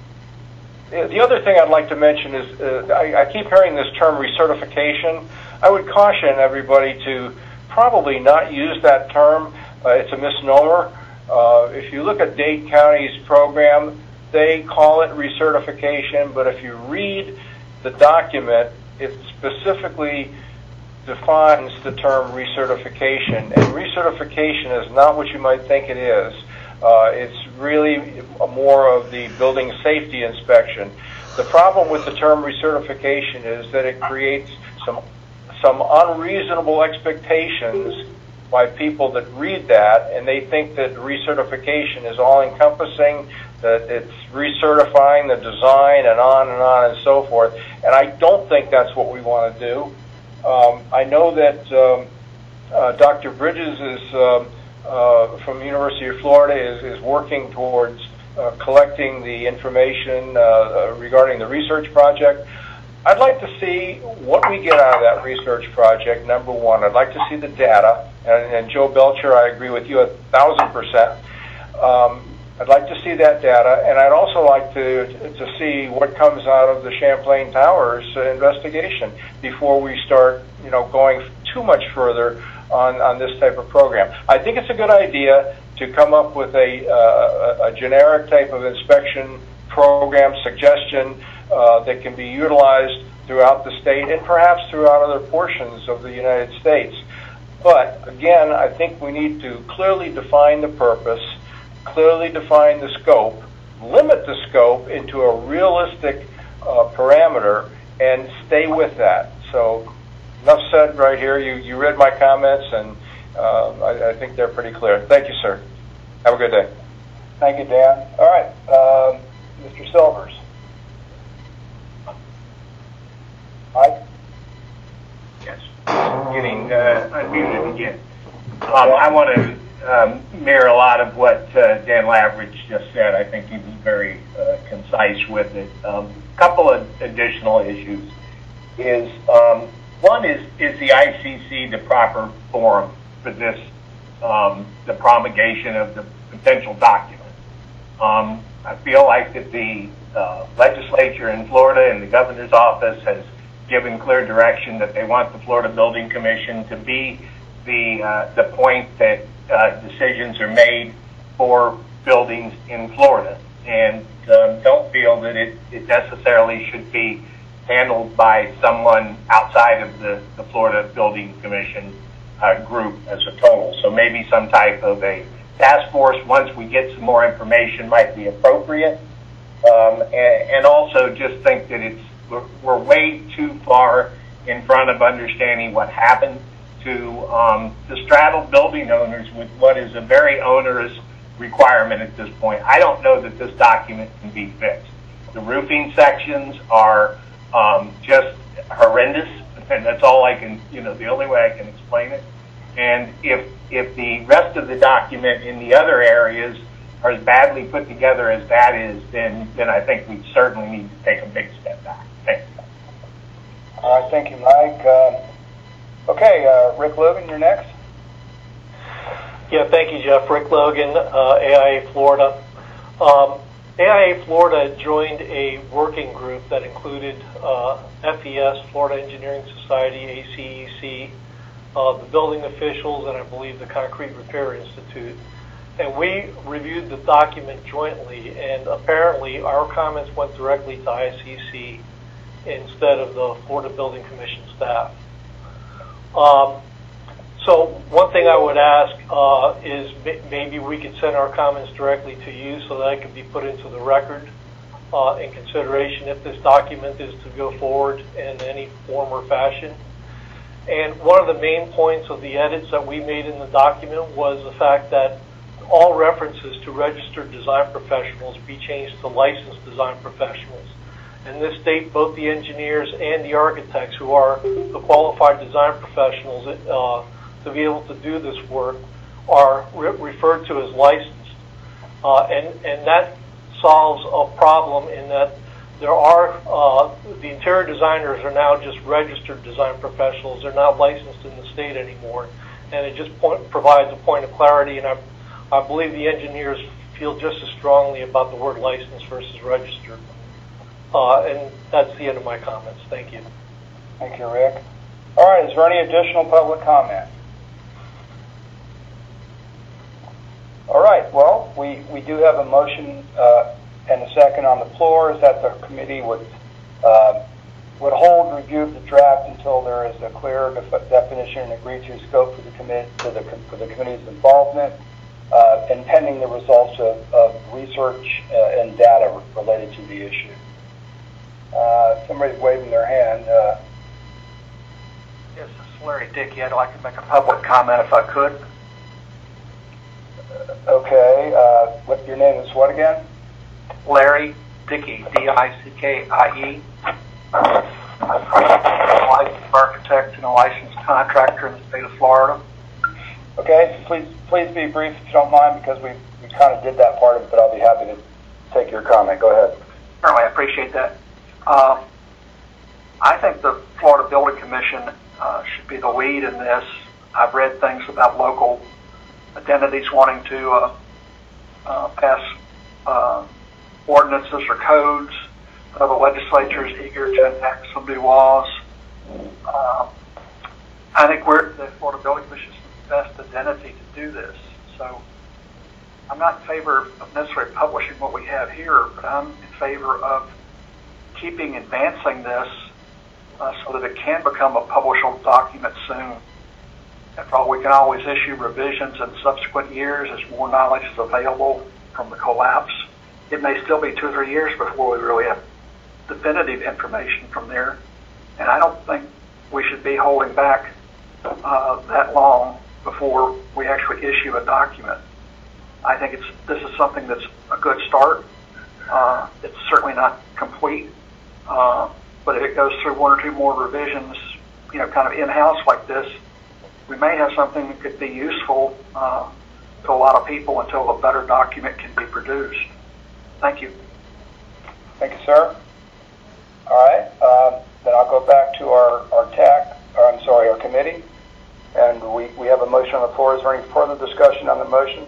the other thing I'd like to mention is uh, I, I keep hearing this term recertification. I would caution everybody to probably not use that term. Uh, it's a misnomer. Uh, if you look at Dade County's program, they call it recertification, but if you read the document, it specifically defines the term recertification. And recertification is not what you might think it is. Uh, it's really more of the building safety inspection. The problem with the term recertification is that it creates some some unreasonable expectations by people that read that, and they think that recertification is all-encompassing, that it's recertifying the design and on and on and so forth. And I don't think that's what we want to do. Um, I know that um, uh, Doctor Bridges is um, uh, from the University of Florida is, is working towards uh, collecting the information uh, uh, regarding the research project. I'd like to see what we get out of that research project, number one. I'd like to see the data. And, and Joe Belcher, I agree with you a thousand percent. Um, I'd like to see that data, and I'd also like to to see what comes out of the Champlain Towers uh, investigation before we start, you know, going too much further on on this type of program. I think it's a good idea to come up with a uh, a generic type of inspection program suggestion uh, that can be utilized throughout the state and perhaps throughout other portions of the United States. But again, I think we need to clearly define the purpose, clearly define the scope, limit the scope into a realistic uh, parameter, and stay with that. So enough said right here. You, you read my comments, and uh, I, I think they're pretty clear. Thank you, sir. Have a good day. Thank you, Dan. All right, um, Mister Silvers. Mike? Yes. Getting uh, unmuted again. Um, I want to um, mirror a lot of what uh, Dan Lavridge just said. I think he was very uh, concise with it. A um, couple of additional issues is, um, one is, is the I C C the proper forum for this, um, the promulgation of the potential document? Um, I feel like that the uh, legislature in Florida and the governor's office has given clear direction that they want the Florida Building Commission to be the uh, the point that uh, decisions are made for buildings in Florida, and um, don't feel that it, it necessarily should be handled by someone outside of the, the Florida Building Commission uh, group as a total. So maybe some type of a task force, once we get some more information, might be appropriate. Um, and, and also just think that it's we're, we're way too far in front of understanding what happened to um, the straddle building owners with what is a very onerous requirement at this point. I don't know that this document can be fixed. The roofing sections are um, just horrendous, and that's all I can, you know, the only way I can explain it. And if if the rest of the document in the other areas are as badly put together as that is, then then I think we certainly need to take a big step back. Thanks. All right, thank you, Mike. Uh, okay, uh, Rick Logan, you're next. Yeah, thank you, Jeff. Rick Logan, uh, A I A Florida. Um, A I A Florida joined a working group that included uh, F E S, Florida Engineering Society, A C E C, uh, the building officials, and I believe the Concrete Repair Institute. And we reviewed the document jointly, and apparently our comments went directly to I C C instead of the Florida Building Commission staff. Um, so one thing I would ask uh, is maybe we could send our comments directly to you so that it can be put into the record uh, in consideration if this document is to go forward in any form or fashion. And one of the main points of the edits that we made in the document was the fact that all references to registered design professionals be changed to licensed design professionals. And this state both the engineers and the architects, who are the qualified design professionals uh, to be able to do this work, are re referred to as licensed. Uh, and, and that solves a problem in that there are, uh, the interior designers are now just registered design professionals. They're not licensed in the state anymore. And it just point, provides a point of clarity, and I, I believe the engineers feel just as strongly about the word licensed versus registered. Uh, and that's the end of my comments. Thank you. Thank you, Rick. All right, is there any additional public comment? All right, well, we, we do have a motion uh, and a second on the floor. Is that the committee would uh, would hold review of the draft until there is a clear def definition and agreed to scope for the committee for the for the committee's involvement, uh, and pending the results of, of research uh, and data related to the issue. Uh, somebody's waving their hand. Uh, yes, this is Larry Dickey. I'd like to make a public comment if I could. Okay. Uh, what your name is? What again? Larry Dickey, D I C K I E. I'm a licensed architect and a licensed contractor in the state of Florida. Okay. Please, please be brief if you don't mind, because we we kind of did that part of it, but I'll be happy to take your comment. Go ahead. Certainly, I appreciate that. Uh, I think the Florida Building Commission uh, should be the lead in this. I've read things about local identities wanting to uh, uh, pass uh, ordinances or codes. Uh, the legislature is eager to enact some new laws. Uh, I think we're the Florida Building Commission is the best identity to do this. So I'm not in favor of necessarily publishing what we have here, but I'm in favor of keeping advancing this uh, so that it can become a publishable document soon. After all, we can always issue revisions in subsequent years as more knowledge is available from the collapse. It may still be two or three years before we really have definitive information from there. And I don't think we should be holding back uh, that long before we actually issue a document. I think it's this is something that's a good start. Uh, it's certainly not complete. Uh, but if it goes through one or two more revisions, you know, kind of in-house like this, we may have something that could be useful uh, to a lot of people until a better document can be produced. Thank you. Thank you, sir. All right. Um, then I'll go back to our, our T A C, or I'm sorry, our committee. And we, we have a motion on the floor. Is there any further discussion on the motion?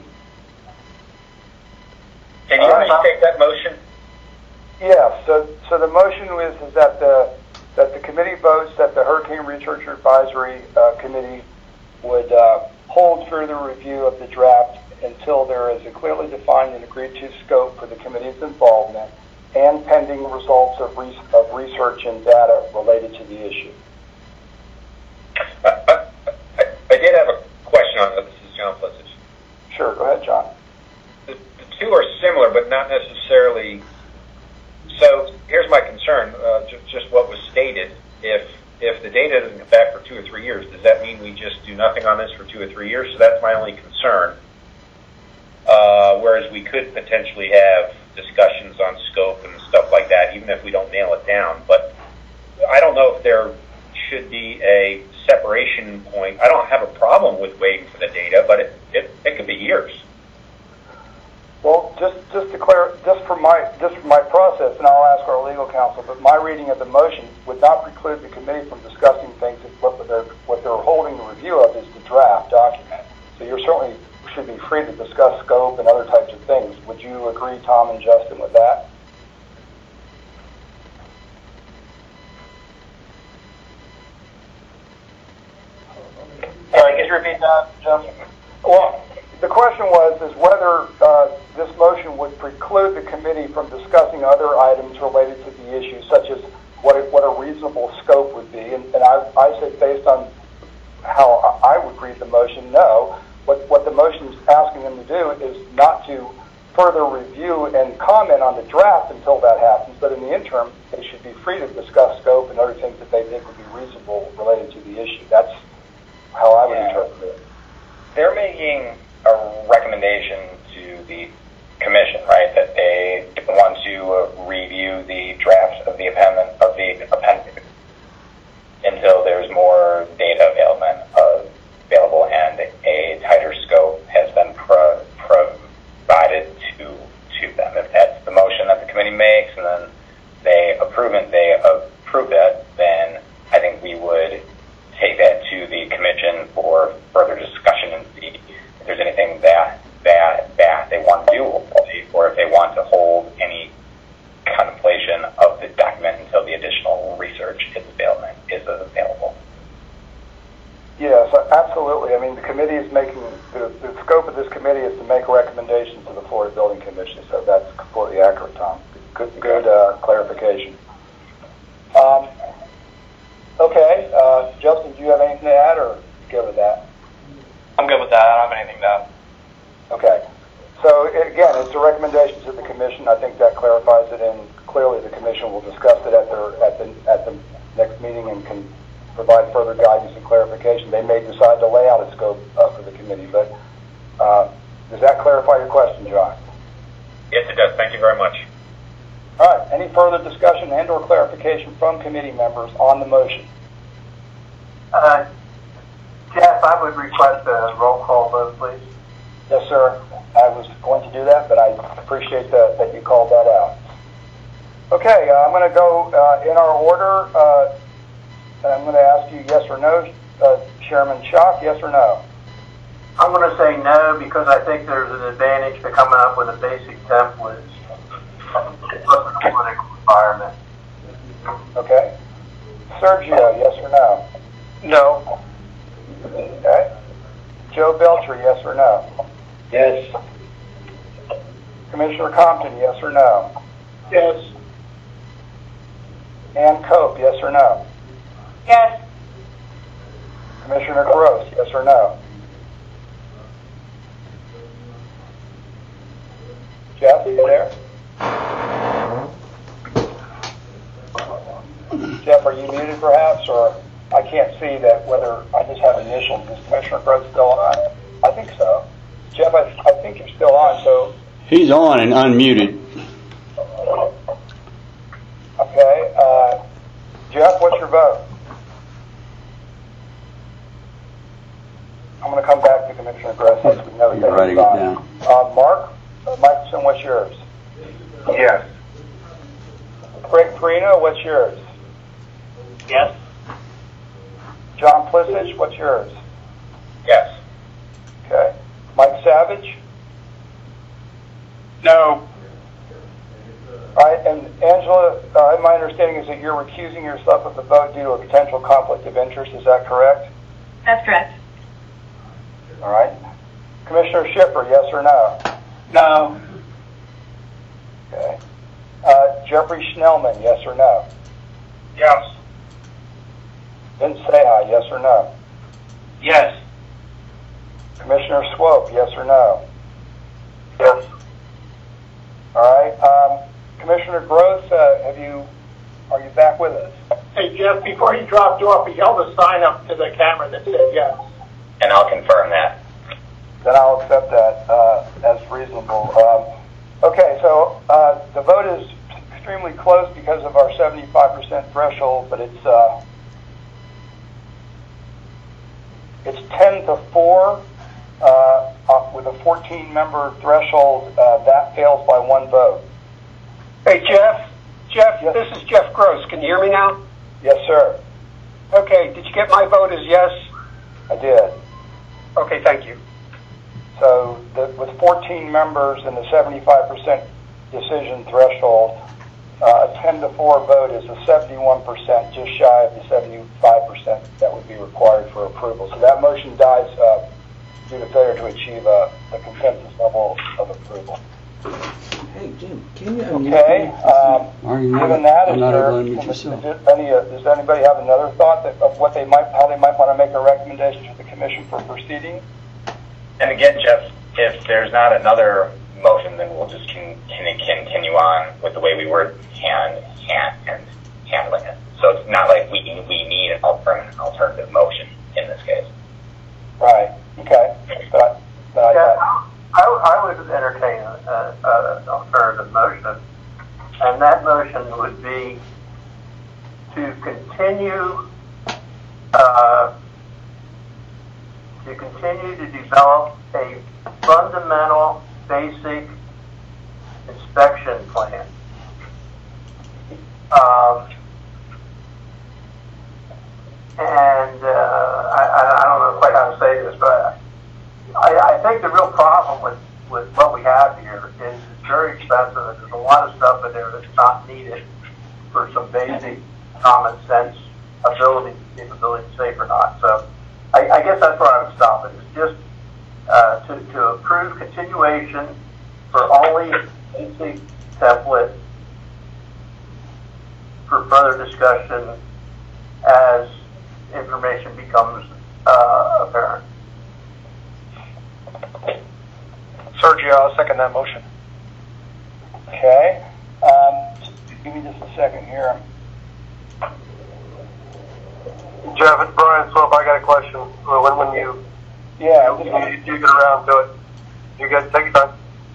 Can you right. restate that motion? Yeah, so so the motion is, is that the that the committee votes that the Hurricane Research Advisory uh, Committee would uh, hold further review of the draft until there is a clearly defined and agreed to scope for the committee's involvement and pending results of, re of research and data related to the issue. Uh, I, I, I did have a question on that. This is John Plessage. Sure, go ahead, John. similar, but not necessarily. So here's my concern, uh, just, just what was stated. If if the data doesn't come back for two or three years, does that mean we just do nothing on this for two or three years? So that's my only concern. Uh, whereas we could potentially have discussions on scope and stuff like that, even if we don't nail it down. But I don't know if there should be a separation point. I don't have a problem with waiting for the data, but it, it, it could be years. Well, just just to clear, just for my just for my process, and I'll ask our legal counsel. But my reading of the motion would not preclude the committee from discussing things. That what they're what they're holding the review of is the draft document. So you're certainly should be free to discuss scope and other types of things. Would you agree, Tom and Justin, with that? Sorry, can you repeat that, Justin? Well, the question was is whether uh, this motion would preclude the committee from discussing other items related to the issue, such as what a, what a reasonable scope would be. And, and I, I said, based on how I would read the motion, no. What, what the motion is asking them to do is not to further review and comment on the draft until that happens, but in the interim, they should be free to discuss scope and other things that they think would be reasonable related to the issue. That's how I would yeah. interpret it. They're making a recommendation to the commission, right, that they want to review the draft of the amendment of the appendix until there's more data available, available and a tighter scope has been pro provided to to them. If that's the motion that the committee makes and then they approve it, they approve it, then I think we would take that to the commission for further discussion and see if there's anything that that that they want to do, or if they want to hold any contemplation of the document until the additional research is available. Is available. Yes, absolutely. I mean, the committee is making the, the scope of this committee is to make recommendations to the Florida Building Commission. So that's completely accurate, Tom. Good, good uh, clarification. Um, okay, uh, Justin, do you have anything to add, or good with that? I'm good with that. I don't have anything to add. Okay. So again, it's a recommendation to the commission. I think that clarifies it, and clearly the commission will discuss it at their at the at the next meeting and can provide further guidance and clarification. They may decide to lay out a scope uh, for the committee, but uh, does that clarify your question, John? Yes, it does. Thank you very much. All right. Any further discussion and or clarification from committee members on the motion? Uh, Jeff, I would request a roll call vote, please. Yes, sir. I was going to do that, but I appreciate that, that you called that out. Okay, uh, I'm going to go uh, in our order, uh, and I'm going to ask you yes or no. Uh, Chairman Schock, yes or no? I'm going to say no because I think there's an advantage to coming up with a basic template of the political environment. Okay. Sergio, yes or no? No. Okay. Joe Belcher, yes or no? Yes. Commissioner Compton, yes or no? Yes. Ann Cope, yes or no? Yes. Commissioner Gross, yes or no? Jeff, are you there? Jeff, are you muted perhaps, or I can't see that whether I just have initials. Is Commissioner Gross still on? I think so. Jeff, I, I think you're still on, so... He's on and unmuted. Okay, uh, Jeff, what's your vote? I'm going to come back to Commissioner Gross since we know You're writing it down. Uh, Mark, uh, Michelson, what's yours? Yes. Craig Perino, what's yours? Yes. John Plisich, what's yours? Yes. Okay. Mike Savage? No. All right, and Angela, uh, my understanding is that you're recusing yourself of the vote due to a potential conflict of interest. Is that correct? That's correct. All right. Commissioner Schiffer, yes or no? No. Okay. Uh, Jeffrey Schnellman, yes or no? Yes. Vince Seha, yes or no? Yes. Commissioner Swope, yes or no? Yes. All right. Um, Commissioner Gross, uh, have you, are you back with us? Hey, Jeff, before he dropped off, he held a sign up to the camera that said yes. And I'll confirm that. Then I'll accept that uh, as reasonable. Um, okay, so uh, the vote is extremely close because of our seventy-five percent threshold, but it's uh, it's ten to four uh, uh, with a fourteen member threshold. Uh, that fails by one vote. Hey, Jeff. Jeff, yes. This is Jeff Gross. Can you hear me now? Yes, sir. Okay, did you get my vote as yes? I did. Okay, thank you. So the, with fourteen members and the seventy-five percent decision threshold, uh, a ten to four vote is a seventy-one percent, just shy of the seventy-five percent that would be required for approval. So that motion dies uh, due to failure to achieve a, a consensus level of approval. Hey, Jim, can you unmute Okay. me? Um, Are you given that, I'm is not there, able to unmute is yourself. there any, uh, does anybody have another thought that, of what they might, how they might want to make a recommendation to the commission for proceeding? And again, Jeff, if there's not another motion, then we'll just can, can continue on with the way we were hand, hand, and handling it. So it's not like we we need an alternative, alternative motion in this case. Right. Okay. But, but Yeah, I, I, I would entertain an alternative motion, and that motion would be to continue uh, to continue to develop a fundamental, basic inspection plan. Um, and uh, I, I don't know quite how to say this, but I, I think the real problem with, with what we have here is it's very expensive, and there's a lot of stuff in there that's not needed for some basic common sense ability, capability, safe or not. So I, I guess that's where I would stop it. It's just uh, to, to approve continuation for only basic template for further discussion as information becomes uh, apparent. Sergio, I'll second that motion. okay. Um, give me just a second here. Jeff, it's Brian Swope. I got a question. When, when you, Yeah. you, you, you get around to it, you guys take your time.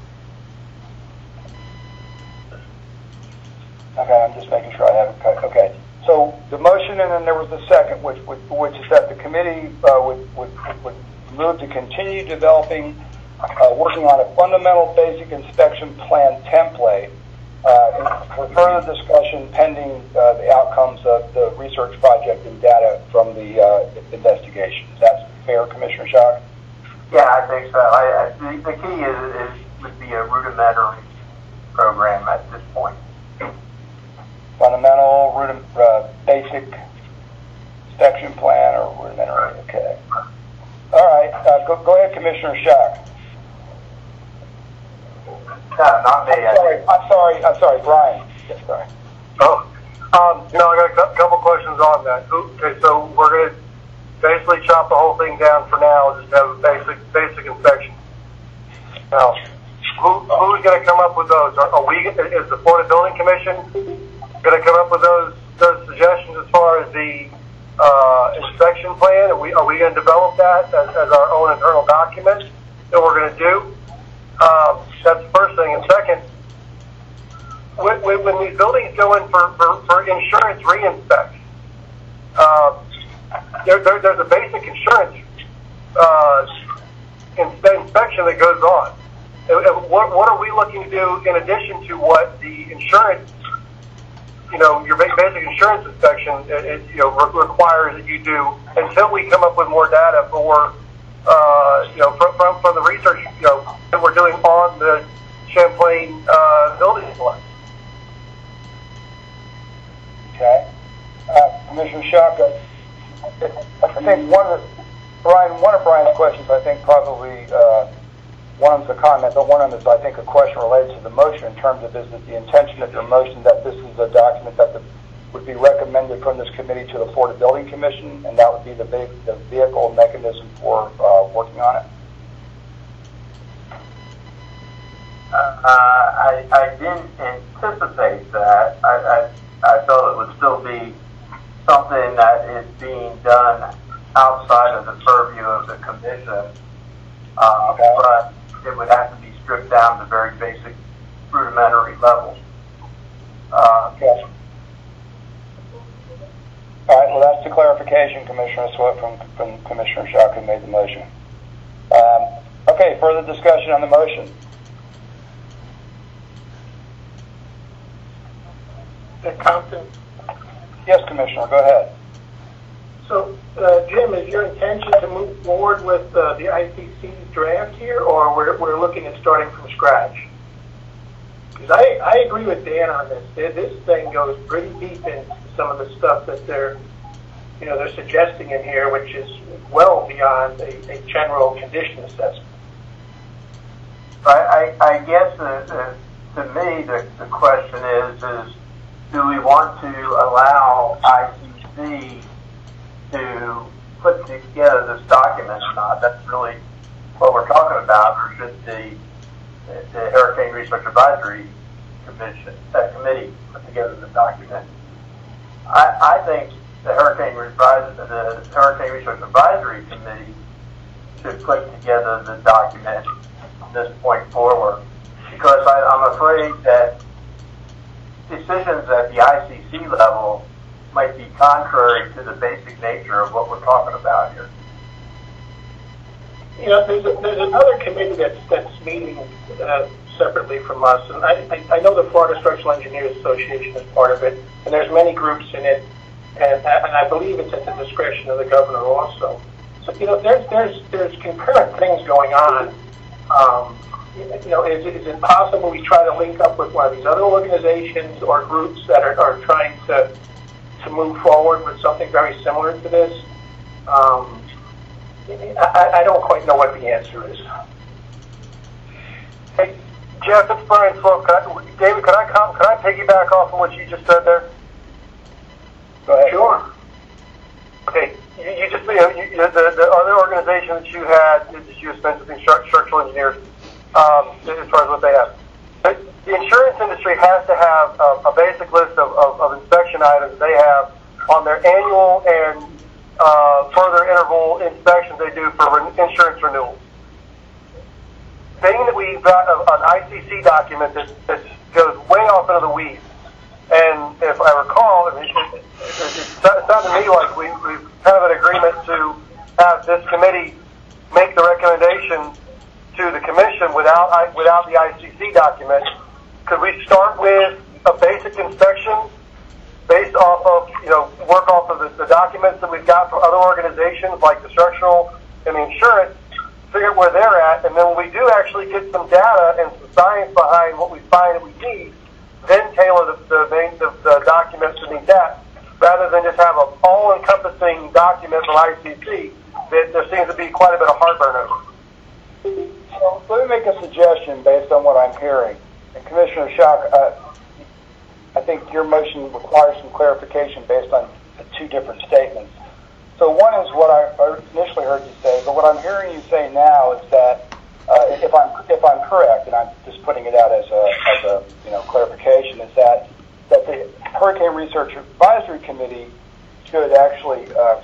Okay, I'm just making sure I have it cut. Okay. So the motion, and then there was the second, which which, which is that the committee uh, would, would would move to continue developing, uh, working on a fundamental basic inspection plan template uh, for further discussion pending uh, the outcomes of the research project and data from the uh, investigation. Is that fair, Commissioner Schock? Yeah, I think so. I, I, the, the key is, is would be a rudimentary program at this point. Fundamental, rudiment, uh, basic inspection plan or rudimentary. Okay. All right. Uh, go, go ahead, Commissioner Schock. No, not me. I'm sorry. I'm sorry. I'm sorry, Brian. Yes, sorry. Oh, um, you know, I got a cou- couple questions on that. Okay, so we're going to basically chop the whole thing down for now, just have a basic basic inspection. Now, who, who's going to come up with those? Are, are we? Is the Florida Building Commission going to come up with those those suggestions as far as the uh, inspection plan? Are we are we going to develop that as, as our own internal document that we're going to do? Um, that's the first thing. And second, when, when, when these buildings go in for, for, for insurance re-inspect, uh, there, there, there's a basic insurance uh, inspection that goes on. And what, what are we looking to do in addition to what the insurance, you know, your basic insurance inspection, it, it, you know, re- requires that you do until we come up with more data for, uh, you know, from, from, from the research, you know, that we're doing on the Champlain uh, building select. Okay. Uh, Commissioner Schock, I think one of the, Brian, one of Brian's questions, I think probably uh, one of them's a comment, but one of them is, I think, a question related to the motion in terms of is it the intention of your motion that this is a document that the, would be recommended from this committee to the Florida Building Commission, and that would be the, big, the vehicle mechanism for uh, working on it? Uh, I, I didn't anticipate that. I, I, I felt it would still be something that is being done outside of the purview of the commission, uh, okay. But it would have to be stripped down to very basic, rudimentary levels. Uh, okay. All right, well, that's the clarification, Commissioner Swift, from, from Commissioner Schock, who made the motion. Um, okay, further discussion on the motion. Compton. Yes, Commissioner, go ahead. So, uh, Jim, is your intention to move forward with uh, the I C C's draft here, or we're, we're looking at starting from scratch? Because I, I agree with Dan on this. This thing goes pretty deep into some of the stuff that they're, you know, they're suggesting in here, which is well beyond a, a general condition assessment. I, I, I guess uh, uh, to me the, the question is, is do we want to allow I C C to put together this document or not? That's really what we're talking about, or should the, the Hurricane Research Advisory Commission, that committee, put together the document? I, I think the Hurricane, the Hurricane Research Advisory Committee should put together the document from this point forward, because I, I'm afraid that decisions at the I C C level might be contrary to the basic nature of what we're talking about here. You know, there's, a, there's another committee that's, that's meeting uh, separately from us, and I, I, I know the Florida Structural Engineers Association is part of it, and there's many groups in it, and, and I believe it's at the discretion of the governor also. So, you know, there's, there's, there's concurrent things going on. Um, you know, is, is it possible we try to link up with one of these other organizations or groups that are, are trying to to move forward with something very similar to this? Um, I, I don't quite know what the answer is. Hey, Jeff, it's Brian Slope. Can I, David, can I come, can I piggyback off of what you just said there? Go ahead. Sure. Okay, you, you just, you know, you, the, the other organization that you had, that you spent with structural engineers, um, as far as what they have. But the insurance industry has to have a, a basic list of, of, of inspection items they have on their annual and uh, further interval inspections they do for re- insurance renewals. Being that we've got a, an I C C document that, that goes way off into the weeds, and if I recall, it, it, it, it sounded to me like we, we've kind of an agreement to have this committee make the recommendation to the commission without without the I C C document. Could we start with a basic inspection based off of, you know, work off of the, the documents that we've got from other organizations like the structural and the insurance, figure out where they're at, and then when we do actually get some data and some science behind what we find that we need, then tailor the, the, the, the documents to meet that, rather than just have an all-encompassing document from I C C that there seems to be quite a bit of heartburn over. So let me make a suggestion based on what I'm hearing. And Commissioner Schock, uh, I think your motion requires some clarification based on the two different statements. So one is what I initially heard you say, but what I'm hearing you say now is that uh, if I'm if I'm correct, and I'm just putting it out as a as a you know clarification, is that that the Hurricane Research Advisory Committee should actually uh,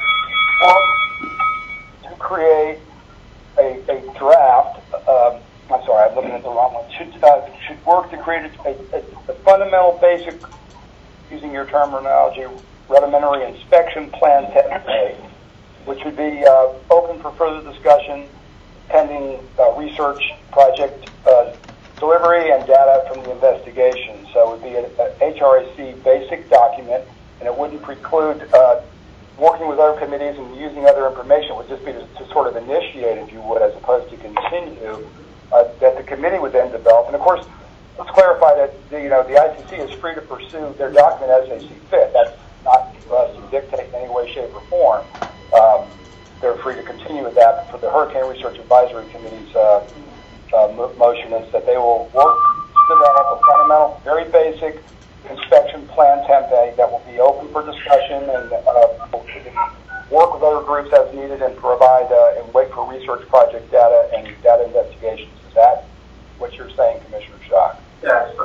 work to create a, a draft. Um, I'm sorry, I'm looking at the wrong one. Should uh, should work to create a, a, a fundamental, basic, using your terminology, rudimentary inspection plan template, which would be uh, open for further discussion pending uh, research project uh, delivery and data from the investigation. So it would be a, a H R A C basic document, and it wouldn't preclude uh, working with other committees and using other information. It would just be to, to sort of initiate, if you would, as opposed to continue, uh, that the committee would then develop. And of course, let's clarify that the, you know the I C C is free to pursue their document as they see fit. That's not for us to dictate in any way, shape, or form. Um, they're free to continue with that. But for the Hurricane Research Advisory Committee's uh, uh, motion is that they will work to develop a fundamental, very basic inspection plan template that will be open for discussion and uh, work with other groups as needed and provide uh, and wait for research project data and data investigations. Is that what you're saying, Commissioner Schock?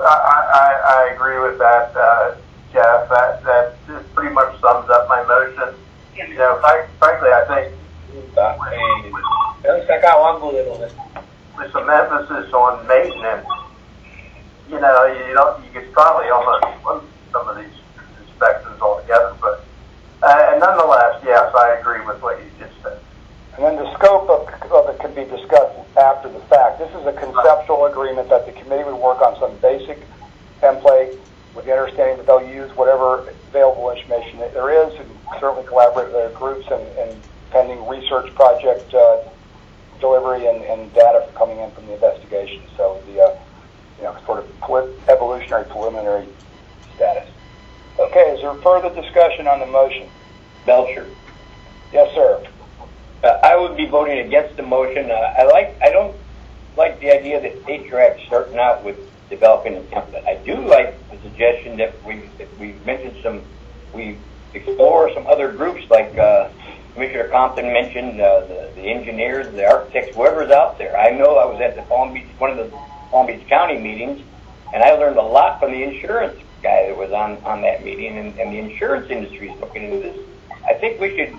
I, I, I agree with that, uh, Jeff. That, that just pretty much sums up my motion. You know, frankly, I think with some emphasis on maintenance, you know, you don't, you could probably almost lump some of these inspections altogether. But uh, and nonetheless, yes, I agree with what you just said. And then the scope of, of it can be discussed after the fact. This is a conceptual agreement that the committee would work on some basic template with the understanding that they'll use whatever available information that there is, and certainly collaborate with other groups and, and pending research project uh, delivery and, and data coming in from the investigation. So the uh, you know sort of pl- evolutionary preliminary status. Okay, is there further discussion on the motion? Belcher. Yes, sir. Uh, I would be voting against the motion. Uh, I like. I don't like the idea that H R A C starting out with developing a template. I do like the suggestion that we that we mentioned some. We explore some other groups like uh, Commissioner Compton mentioned, uh, the, the engineers, the architects, whoever's out there. I know I was at the Palm Beach, one of the Palm Beach County meetings, and I learned a lot from the insurance guy that was on on that meeting, and, and the insurance industry is looking into this. I think we should.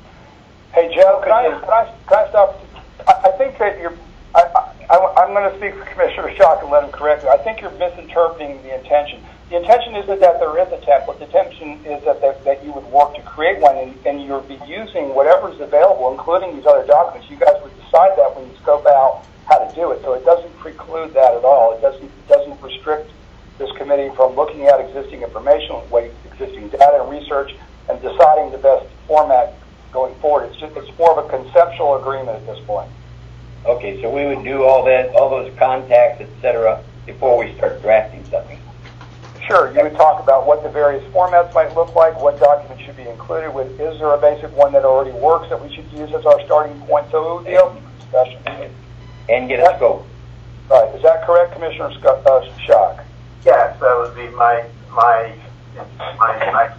Hey, Joe, can I, can I, can I stop? I, I think that you're, I, I, I'm going to speak for Commissioner Schock and let him correct me. I think you're misinterpreting the intention. The intention isn't that there is a template. The intention is that, that, that you would work to create one, and, and you'll be using whatever is available, including these other documents. You guys would decide that when you scope out how to do it. So it doesn't preclude that at all. It doesn't, it doesn't restrict this committee from looking at existing information, existing data and research, and deciding the best format going forward. It's just, it's more of a conceptual agreement at this point. Okay, so we would do all that, all those contacts, et cetera, before we start drafting something. Sure, you would talk about what the various formats might look like, what documents should be included with, is there a basic one that already works that we should use as our starting point? So it would be open for discussion. And get a scope. Right, is that correct, Commissioner Sc- uh, Schock? Yes, that would be my, my, my, my,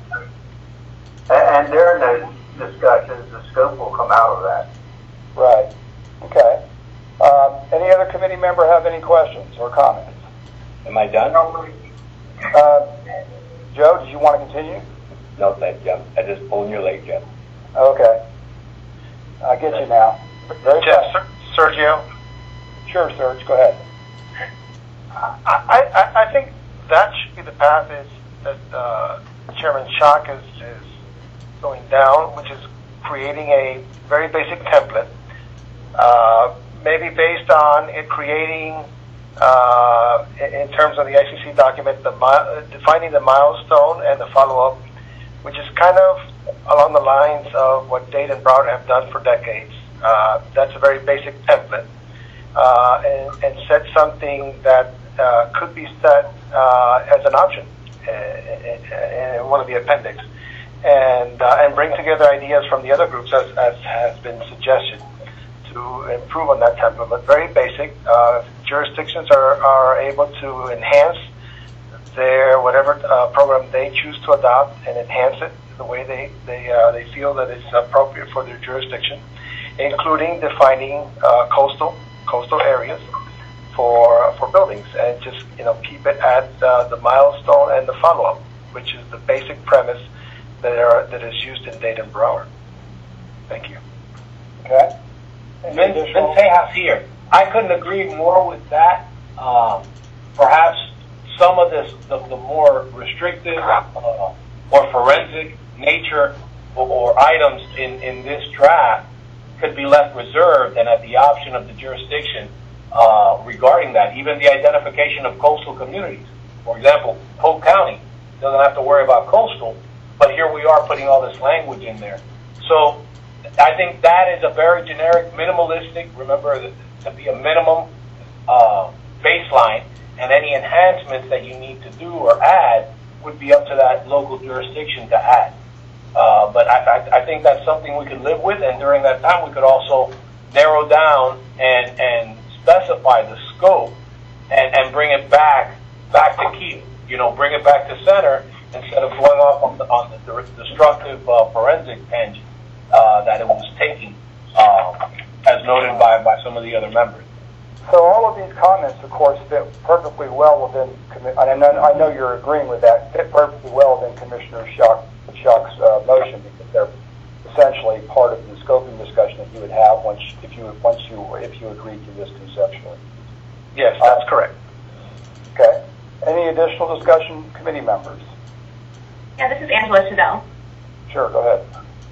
and, and there are no discussions, the scope will come out of that. Right. Okay. Um, any other committee member have any questions or comments? Am I done? Uh, Joe, did you want to continue? No, thank you. I just pulled your leg, Jeff. Okay. I get you now. Very Jeff, Ser- Sergio? Sure, Serge, go ahead. I, I, I think that should be the path is that uh, Chairman Schock is, is going down, which is creating a very basic template, uh, maybe based on it creating, uh, in terms of the I C C document, the mi- defining the milestone and the follow-up, which is kind of along the lines of what Dade and Broward have done for decades. Uh, that's a very basic template, uh, and, and set something that uh, could be set uh, as an option in, in one of the appendix. And uh, and bring together ideas from the other groups as, as has been suggested to improve on that template. But very basic. Uh, jurisdictions are, are able to enhance their whatever uh, program they choose to adopt and enhance it the way they they uh, they feel that it's appropriate for their jurisdiction, including defining uh, coastal coastal areas for for buildings, and just you know keep it at uh, the milestone and the follow up, which is the basic premise that are that is used in Dade and Broward. Thank you. Okay. Vince, Vince Tejas here. I couldn't agree more with that. Um, perhaps some of this, the, the more restrictive uh, or forensic nature or, or items in, in this draft could be left reserved and at the option of the jurisdiction uh, regarding that. Even the identification of coastal communities. For example, Polk County doesn't have to worry about coastal, but here we are putting all this language in there. So I think that is a very generic, minimalistic, remember that to be a minimum uh, baseline, and any enhancements that you need to do or add would be up to that local jurisdiction to add. Uh, but I, I, I think that's something we could live with, and during that time we could also narrow down and, and specify the scope and, and bring it back back to key. You know, bring it back to center instead of going off on the, on the destructive uh, forensic tangent uh, that it was taking, uh, as noted by, by some of the other members. So all of these comments, of course, fit perfectly well within, and I know, I know you're agreeing with that, fit perfectly well within Commissioner Schock, Schock's uh, motion, because they're essentially part of the scoping discussion that you would have once, if you once you if you agreed to this conceptually. Yes, that's uh, correct. Okay. Any additional discussion, committee members? Yeah, this is Angela Chadell. Sure, go ahead.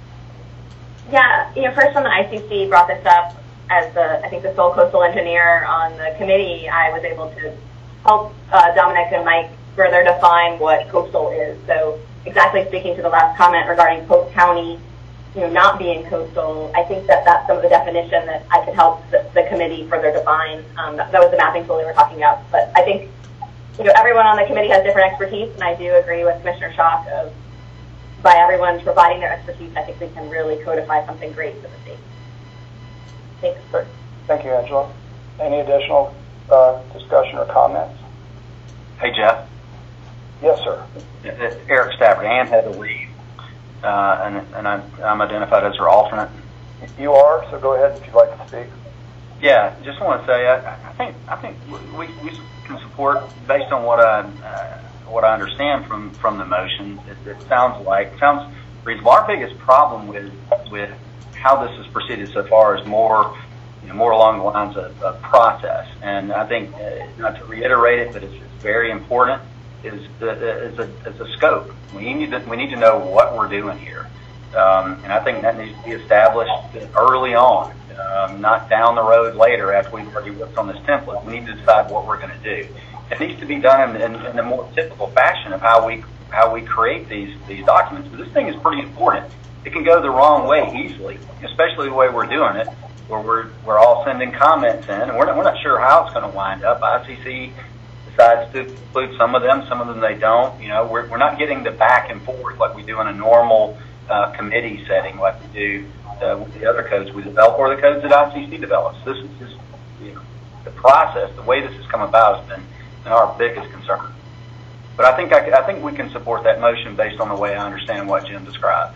Yeah, you know, first when the I C C brought this up, as the, I think the sole coastal engineer on the committee, I was able to help uh, Dominic and Mike further define what coastal is. So exactly speaking to the last comment regarding Polk County, you know, not being coastal, I think that that's some of the definition that I could help the, the committee further define. Um, that, that was the mapping tool we were talking about. But I think, you know, everyone on the committee has different expertise, and I do agree with Commissioner Schock of, by everyone providing their expertise, I think we can really codify something great for the state. Thanks. Thank you, Angela. Any additional uh, discussion or comments? Hey, Jeff. Yes, sir. Eric Stafford. Ann had to leave, uh, and, and I'm, I'm identified as her alternate. You are, so go ahead if you'd like to speak. Yeah, just want to say I, I think I think we, we can support based on what I uh, what I understand from, from the motion. It, it sounds like sounds reasonable. Our biggest problem with with how this has proceeded so far is more, you know, more along the lines of, of process. And I think, uh, not to reiterate it, but it's, it's very important, is the, is, a, is a scope. We need to, we need to know what we're doing here. Um, and I think that needs to be established early on, um, not down the road later after we've already worked on this template. We need to decide what we're going to do. It needs to be done in, in, in a more typical fashion of how we how we create these these documents. But this thing is pretty important. It can go the wrong way easily, especially the way we're doing it, where we're we're all sending comments in, and we're not, we're not sure how it's going to wind up. I C C decides to include some of them, some of them they don't. You know, we're we're not getting the back and forth like we do in a normal uh, committee setting, like we do uh, with the other codes we develop or the codes that I C C develops. This is just, you know, the process, the way this has come about has been, been our biggest concern. But I think I, I think we can support that motion based on the way I understand what Jim described.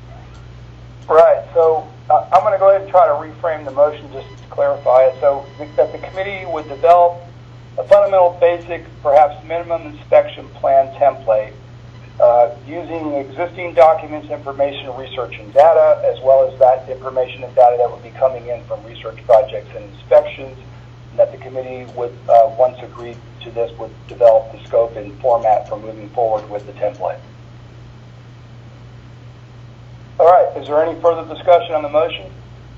Right. So uh, I'm going to go ahead and try to reframe the motion just to clarify it. So that the committee would develop a fundamental, basic, perhaps minimum inspection plan template uh, using existing documents, information, research, and data, as well as that information and data that would be coming in from research projects and inspections, and that the committee would, uh, once agreed to this, would develop the scope and format for moving forward with the template. All right, is there any further discussion on the motion?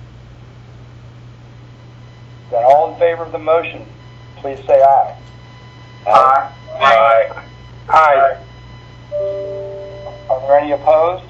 Then all in favor of the motion, please say aye. Aye. Aye. Aye. Are there any opposed?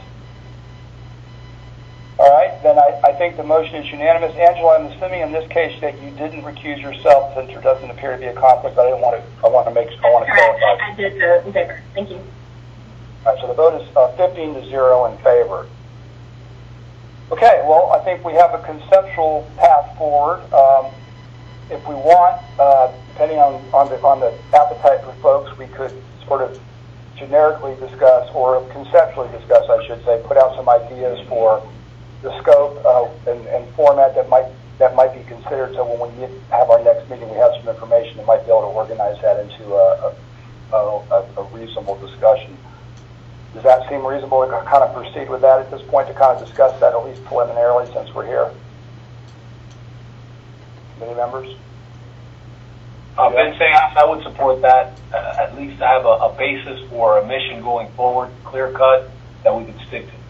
All right, then I, I think the motion is unanimous. Angela, I'm assuming in this case that you didn't recuse yourself since there doesn't appear to be a conflict, but I didn't want to, I want to make, I want to Correct. clarify. I did vote in favor. Thank you. All right, so the vote is uh, fifteen to zero in favor. Okay, well, I think we have a conceptual path forward. Um, if we want, uh, depending on, on, the, on the appetite for folks, we could sort of generically discuss, or conceptually discuss, I should say, put out some ideas for the scope uh, and, and format that might that might be considered. So when we meet, have our next meeting, we have some information that might be able to organize that into a, a, a, a reasonable discussion. Does that seem reasonable to kind of proceed with that at this point, to kind of discuss that at least preliminarily since we're here? Any members? Uh, Ben Sayas, I would support that. Uh, at least have a, a basis for a mission going forward, clear cut, that we can stick to.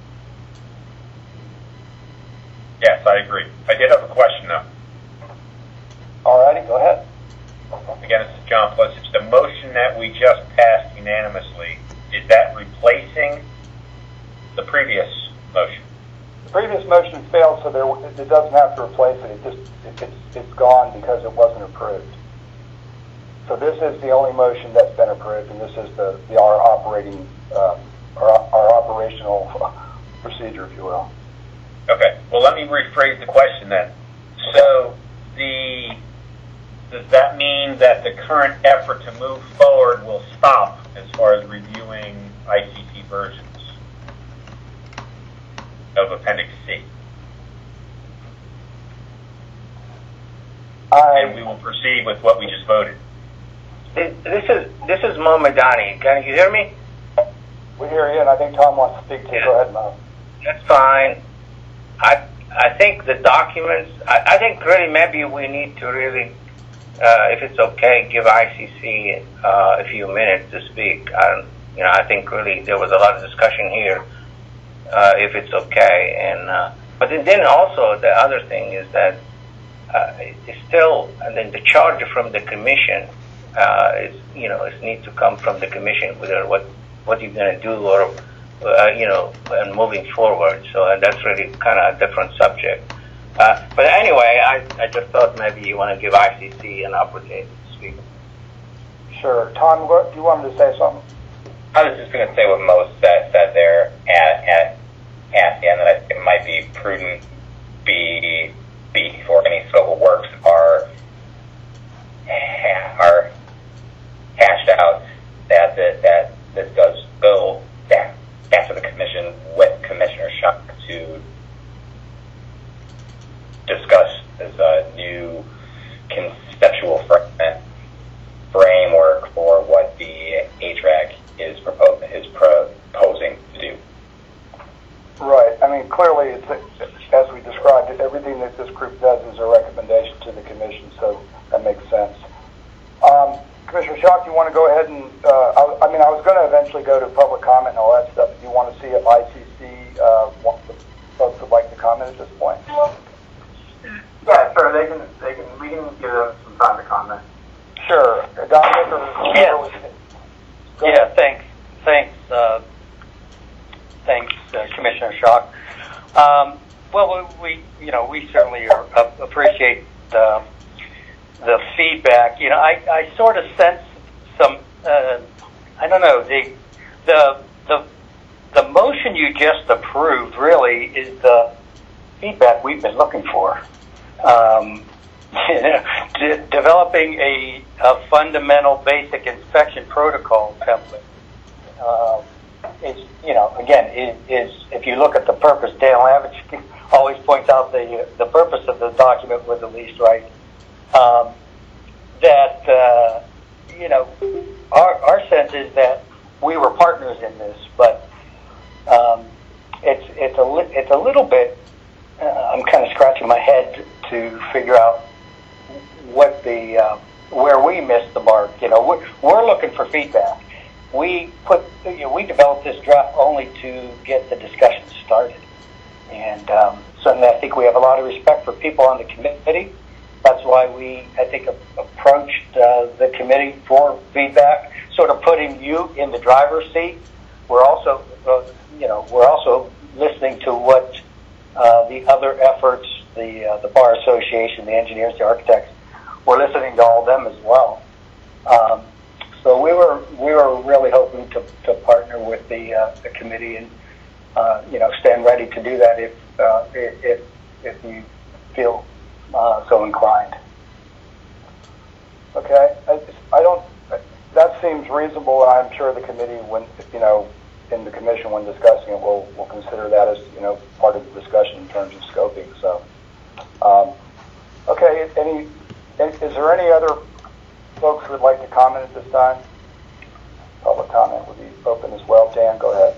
Yes, I agree. I did have a question, though. All righty, go ahead. Again, this is John Plissich. The motion that we just passed unanimously, is that replacing the previous motion? The previous motion failed, so there, it doesn't have to replace it. It just it, it's, it's gone because it wasn't approved. So this is the only motion that's been approved, and this is the, the our operating uh, our, our operational procedure, if you will. Okay. Well, let me rephrase the question then. So the does that mean that the current effort to move forward will stop as far as reviewing I C C versions of Appendix C? and we will proceed with what we just voted. This is this is Mo Madani. Can you hear me? We hear you, and I think Tom wants to speak to you. Go ahead, Mo. That's fine. I I think the documents. I, I think really maybe we need to really, uh, if it's okay, give I C C uh, a few minutes to speak. I don't, you know, I think really there was a lot of discussion here. Uh, if it's okay, and uh, but then also the other thing is that uh, it's still, and then the charge from the commission. Uh, is, you know, it needs to come from the commission, whether what what you're going to do, or uh, you know, and moving forward. So uh, that's really kind of a different subject. Uh, but anyway, I, I just thought maybe you want to give I C C an opportunity to speak. Sure, Tom, what, do you want me to say something? I was just going to say what Mo said, said there at at at the end, that I think it might be prudent be before any scope of works are are hashed out, that that, that this does go back back to the commission with Commissioner Schuck to discuss this uh, new conceptual framework for what the H V A C is proposing is proposing to do. Right. I mean, clearly, it's, as we described it, everything that this group does is a recommendation to the commission, so that makes sense. Um, Commissioner Schuck, you want to go ahead and, uh, I, I mean, I was going to eventually go to public comment and all that stuff. Do you want to see if I C C, uh, wants to, folks would like to comment at this point? Yeah, sure. They can, they can, we can give them some time to comment. Sure. Dominic or Yes. Yeah, thanks. Thanks, uh, thanks, uh, Commissioner Schuck. Um, well, we, you know, we certainly are, uh, appreciate the, the feedback. You know, I, I sort of sense some, uh, I don't know, the, the, the, the motion you just approved really is the feedback we've been looking for. Um, de- developing a, a fundamental basic inspection protocol template. Uh, is, you know, again, is, is, if you look at the purpose, Dan Lavich always points out the, the purpose of the document was at least right. Um, that, uh, you know, our, our sense is that we were partners in this, but um, it's, it's, a li- it's a little bit, uh, I'm kind of scratching my head to figure out what the, uh, where we missed the mark. You know, we're, we're looking for feedback. We put, you know, we developed this draft only to get the discussion started. And um, certainly I think we have a lot of respect for people on the committee. That's why we, I think, approached uh, the committee for feedback, sort of putting you in the driver's seat. We're also, uh, you know, we're also listening to what uh, the other efforts, the uh, the Bar Association, the engineers, the architects, we're listening to all of them as well. Um, so we were we were really hoping to, to partner with the uh, the committee and uh, you know, stand ready to do that if uh, if if you feel uh, so inclined. Okay, I, I don't. That seems reasonable, and I'm sure the committee, when you know, in the commission when discussing it, will will consider that as you know part of the discussion in terms of scoping. So, um, okay. Any? Is there any other folks who would like to comment at this time? Public comment would be open as well. Dan, go ahead.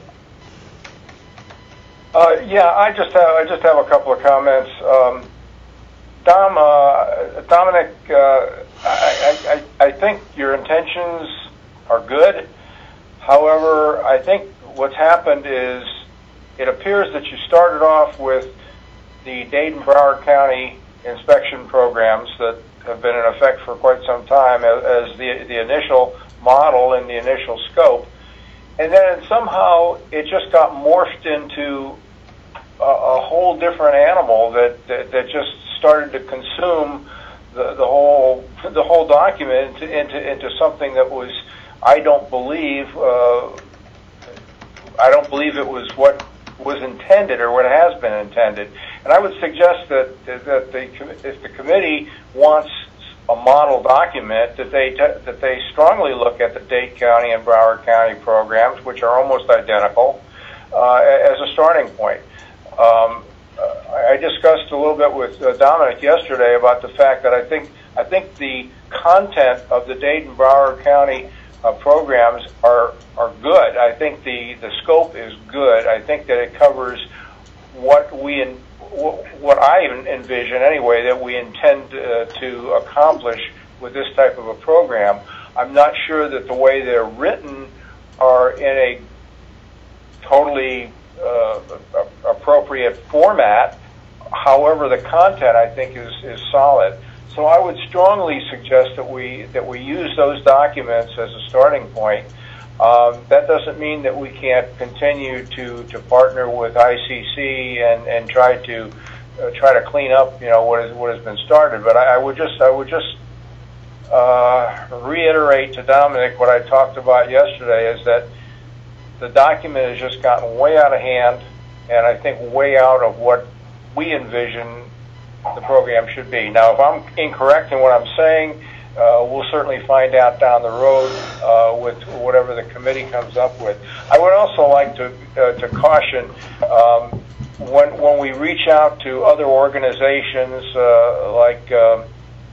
Uh, yeah, I just have I just have a couple of comments. Um, Dom, uh, Dominic, uh, I, I, I think your intentions are good. However, I think what's happened is it appears that you started off with the Dade and Broward County inspection programs that have been in effect for quite some time as, as the the initial model and the initial scope, and then somehow it just got morphed into a, a whole different animal that, that that just started to consume the the whole the whole document into into, into something that was, I don't believe uh, I don't believe it was what was intended or what has been intended. And I would suggest that that the if the committee wants a model document, that they te- that they strongly look at the Dade County and Broward County programs, which are almost identical, uh, as a starting point. Um, uh, I discussed a little bit with uh, Dominic yesterday about the fact that I think I think the content of the Dayton Broward County uh, programs are are good. I think the the scope is good. I think that it covers what we in, what I envision anyway that we intend uh, to accomplish with this type of a program. I'm not sure that the way they're written are in a totally uh, appropriate format. However, the content I think is, is solid. So I would strongly suggest that we that we use those documents as a starting point. Um, that doesn't mean that we can't continue to, to partner with I C C and, and try to uh, try to clean up, you know, what is what has been started. But I, I would just I would just uh, reiterate to Dominic what I talked about yesterday, is that the document has just gotten way out of hand, and I think way out of what we envision the program should be. Now, if I'm incorrect in what I'm saying, uh, we'll certainly find out down the road uh, with whatever the committee comes up with. I would also like to uh, to caution um, when when we reach out to other organizations uh, like uh,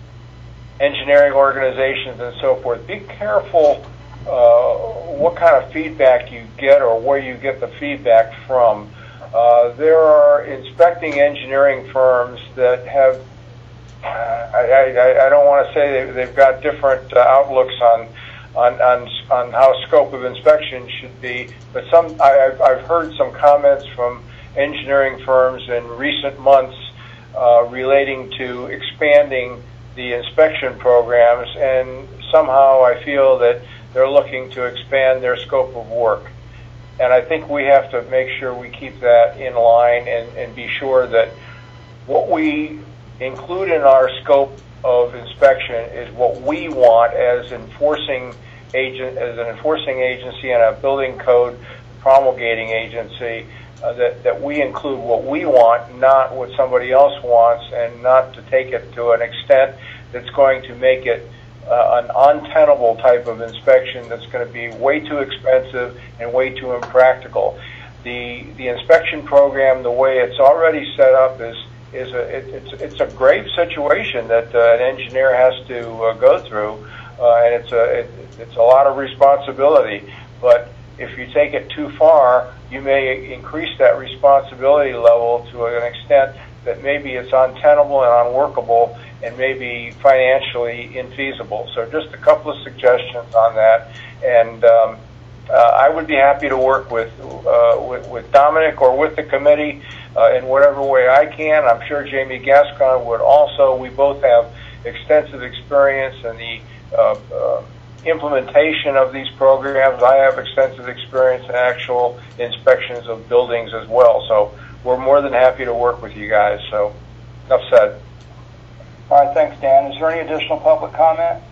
engineering organizations and so forth, be careful uh, what kind of feedback you get or where you get the feedback from. Uh, there are inspecting engineering firms that have, uh, I, I, I don't want to say they, they've got different uh, outlooks on, on, on, on how scope of inspection should be, but some, I, I've, I've heard some comments from engineering firms in recent months uh, relating to expanding the inspection programs, and somehow I feel that they're looking to expand their scope of work. And I think we have to make sure we keep that in line and, and be sure that what we include in our scope of inspection is what we want as enforcing agent, as an enforcing agency and a building code promulgating agency, uh, that, that we include what we want, not what somebody else wants, and not to take it to an extent that's going to make it Uh, an untenable type of inspection that's going to be way too expensive and way too impractical. The the inspection program, the way it's already set up, is is a it, it's it's a grave situation that uh, an engineer has to uh, go through, uh, and it's a it, it's a lot of responsibility. But if you take it too far, you may increase that responsibility level to an extent that maybe it's untenable and unworkable, and maybe financially infeasible. So just a couple of suggestions on that. And um, uh, I would be happy to work with, uh, with, with Dominic or with the committee uh, in whatever way I can. I'm sure Jamie Gascon would also. We both have extensive experience in the uh, uh, implementation of these programs. I have extensive experience in actual inspections of buildings as well. So we're more than happy to work with you guys. So enough said. All right, thanks, Dan. Is there any additional public comment?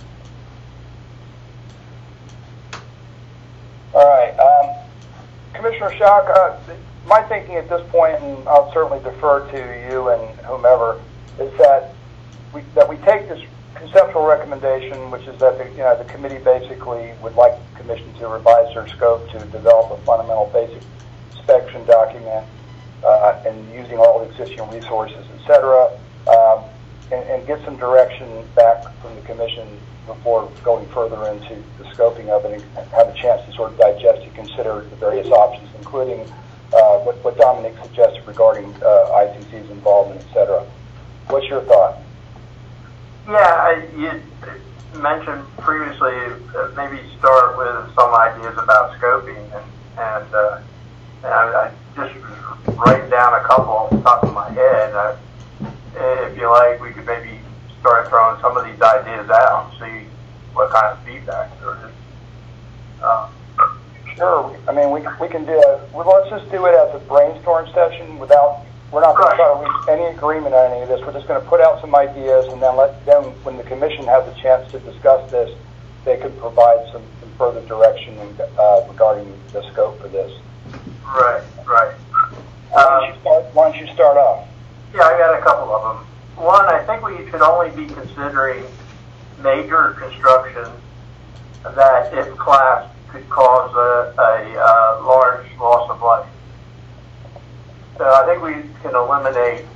All right. Um, Commissioner Schock, uh, my thinking at this point, and I'll certainly defer to you and whomever, is that we that we take this conceptual recommendation, which is that the, you know, the committee basically would like the commission to revise their scope to develop a fundamental basic inspection document uh, and using all the existing resources, et cetera. Um, And, and get some direction back from the commission before going further into the scoping of it, and have a chance to sort of digest and consider the various options, including uh, what, what Dominic suggested regarding uh, I C C's involvement, et cetera. What's your thought? Yeah, I, you mentioned previously uh, maybe start with some ideas about scoping, and, and, uh, and I, I just write down a couple off the top of my head. I, If you like, we could maybe start throwing some of these ideas out and see what kind of feedback there is. Uh, sure. I mean, we we can do it. Well, let's just do it as a brainstorm session. Without, we're not going to try to reach any agreement on any of this. We're just going to put out some ideas, and then let them, when the commission has a chance to discuss this, they could provide some, some further direction uh, regarding the scope for this. Right. Right. Why don't you start? Why don't you start off? Yeah, I got a couple of them. One, I think we should only be considering major construction that, if classed, could cause a, a, a large loss of life. So I think we can eliminate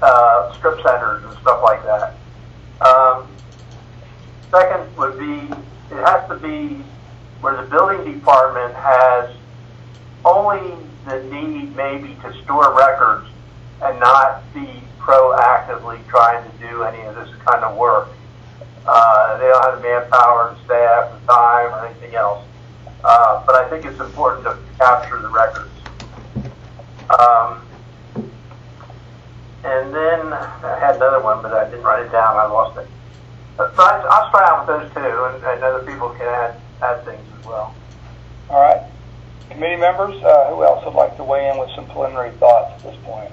uh, strip centers and stuff like that. Um, second would be, it has to be where the building department has only the need maybe to store records and not be proactively trying to do any of this kind of work. Uh, they don't have the manpower and staff and time or anything else. Uh, but I think it's important to capture the records. Um, and then I had another one, but I didn't write it down. I lost it. So I, I'll start out with those two, and, and other people can add, add things as well. All right. Committee members, uh, who else would like to weigh in with some preliminary thoughts at this point?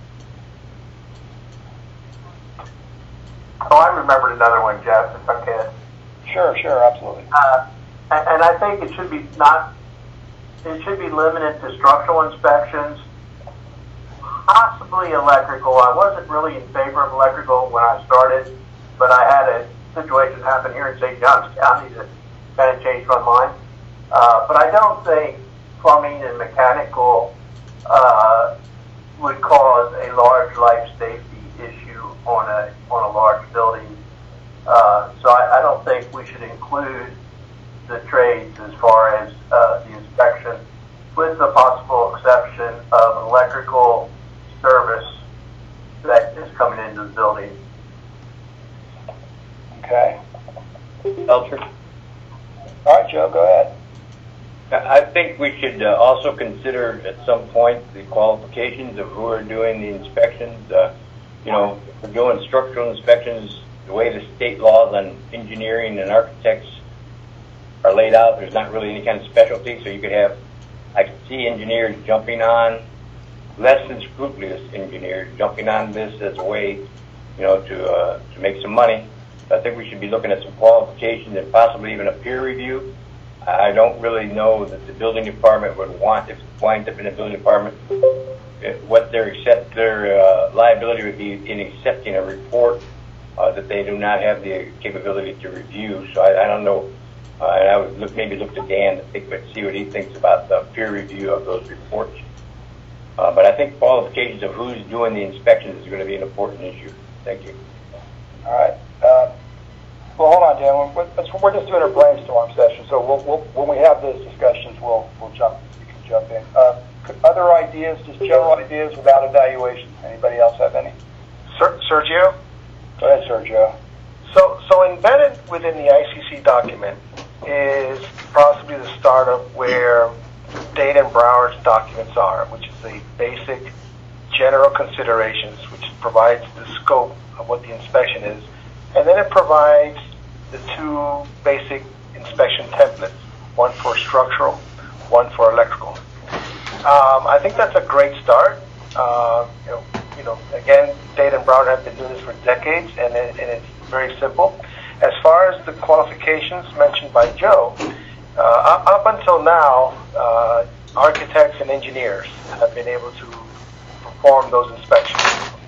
Oh, I remembered another one, Jeff, if I could. Sure, sure, absolutely. Uh, and, and I think it should be not, it should be limited to structural inspections, possibly electrical. I wasn't really in favor of electrical when I started, but I had a situation happen here in Saint Johns County that kind of changed my mind. Uh, but I don't think plumbing and mechanical uh, would cause a large life safety issue on a on a large building. Uh, so I, I don't think we should include the trades as far as uh, the inspection, with the possible exception of electrical service that is coming into the building. Okay. Belcher? All right, Joe, go ahead. I think we should uh, also consider at some point the qualifications of who are doing the inspections. Uh, you know, if we're doing structural inspections, the way the state laws on engineering and architects are laid out, there's not really any kind of specialty. So you could have, I could see engineers jumping on, less than scrupulous engineers jumping on this as a way, you know, to uh, to make some money. So I think we should be looking at some qualifications and possibly even a peer review. I don't really know that the building department would want, if it winds up in the building department, what their accept their uh, liability would be in accepting a report uh, that they do not have the capability to review. So I, I don't know, uh, and I would look, maybe look to Dan to think, but see what he thinks about the peer review of those reports. Uh, but I think qualifications of who's doing the inspections is going to be an important issue. Thank you. All right. Uh, Well, hold on, Dan. We're, we're just doing a brainstorm session, so we'll, we'll, when we have those discussions, we'll we'll jump. You can jump in. Uh, other ideas, just general ideas without evaluation. Anybody else have any? Ser- Sergio. Go ahead, Sergio. So, so embedded within the I C C document is possibly the start of where Dade and Broward's documents are, which is the basic general considerations, which provides the scope of what the inspection is, and then it provides the two basic inspection templates, one for structural, one for electrical. Um, I think that's a great start. Uh, you know, you know, again, Dade and Broward have been doing this for decades, and, it, and it's very simple. As far as the qualifications mentioned by Joe, uh, up until now, uh, architects and engineers have been able to perform those inspections.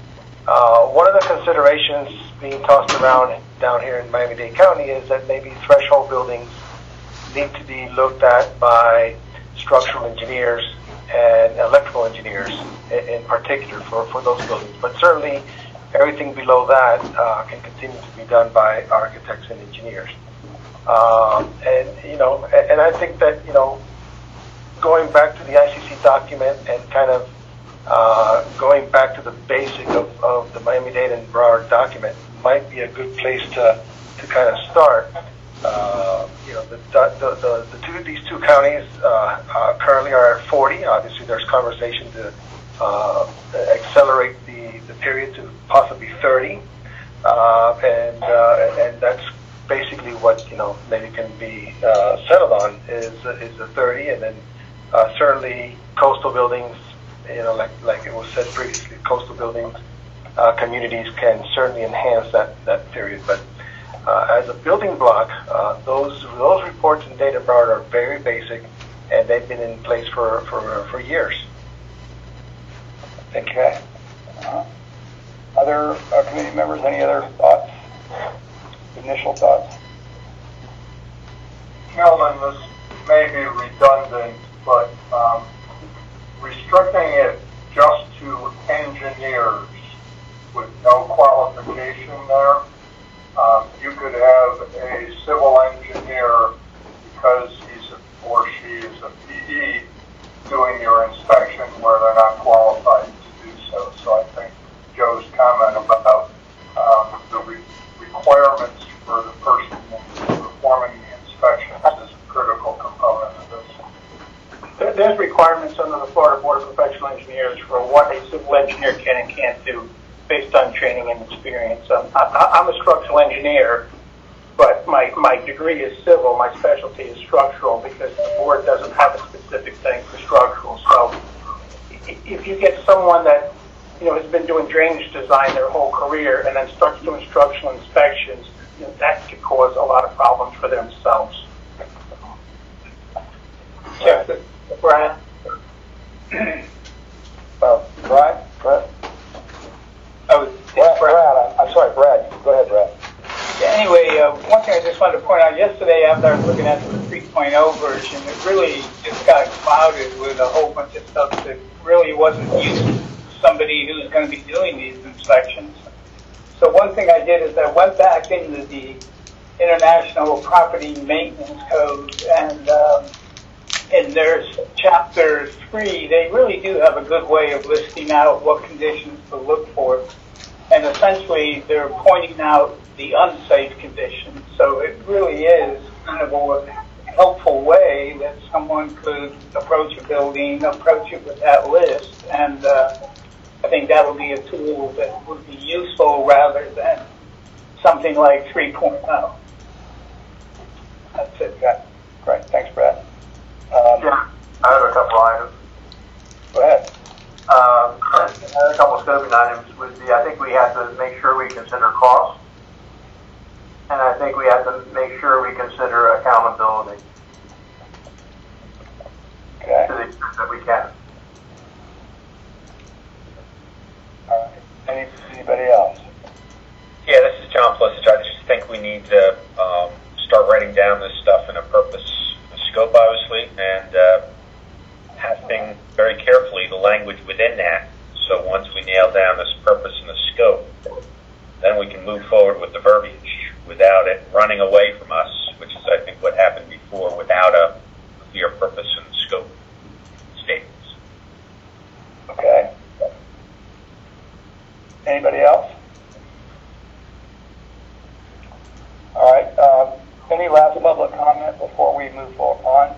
Uh, one of the considerations being tossed around down here in Miami-Dade County is that maybe threshold buildings need to be looked at by structural engineers and electrical engineers in, in particular for, for those buildings. But certainly everything below that uh, can continue to be done by architects and engineers. Um, and, you know, and, and I think that, you know, going back to the I C C document and kind of Uh, going back to the basic of, of the Miami-Dade and Broward document might be a good place to, to kind of start. Uh, you know, the, the, the, the two, these two counties uh, uh, currently are at forty. Obviously, there's conversation to uh, accelerate the, the period to possibly thirty, uh, and uh, and that's basically what, you know, maybe can be uh, settled on is is the thirty, and then uh, certainly coastal buildings. You know, like like it was said previously, coastal buildings, uh, communities can certainly enhance that, that period. But uh, as a building block, uh, those those reports in Dade and Broward are very basic, and they've been in place for for, for years. Okay. Uh, other uh, committee members, any other thoughts? Initial thoughts? Melvin, this may be redundant, but um, restricting it just to engineers no qualification there. Um, you could have a civil engineer, because he's a, or she is a P E, doing your inspection where they're not qualified to do so. So I think Joe's comment about um, the re- requirements for the person performing the inspections is a critical component of this. There, there's requirements under the Florida Board of Professional Engineers for what a civil engineer can and can't do based on training and experience. Um, I, I'm a structural engineer, but my, my degree is civil. My specialty is structural because the board doesn't have a specific thing for structural. So if you get someone that you know has been doing drainage design their whole career and then starts doing structural inspections, you know, that could cause a lot of problems for themselves. Yeah, Brian? uh, Brian? Brett? Oh, Brad, Brad, I'm, I'm sorry, Brad. Go ahead, Brad. Yeah, anyway, uh, one thing I just wanted to point out, yesterday after I was looking at the three point oh version, it really just got clouded with a whole bunch of stuff that really wasn't used to somebody who's going to be doing these inspections. So one thing I did is I went back into the International Property Maintenance Code, and um, in their chapter three, they really do have a good way of listing out what conditions to look for. And essentially, they're pointing out the unsafe conditions. So it really is kind of a helpful way that someone could approach a building, approach it with that list. And uh, I think that would be a tool that would be useful rather than something like three point oh. That's it. Got Great. Thanks, Brad. Um, yeah, I have a couple items. Go ahead. Um, a couple of scoping items would be, I think we have to make sure we consider cost, and I think we have to make sure we consider accountability. Okay. To the extent that we can. All right. Any, anybody else? Yeah, this is John Plisich. I just think we need to um, start writing down this stuff in a purpose, a scope, obviously, and uh, testing very carefully the language within that. So once we nail down this purpose and the scope, then we can move forward with the verbiage without it running away from us, which is, I think, what happened before without a clear purpose and scope statements. Okay. Anybody else? All right. Um, any last public comment before we move forward on?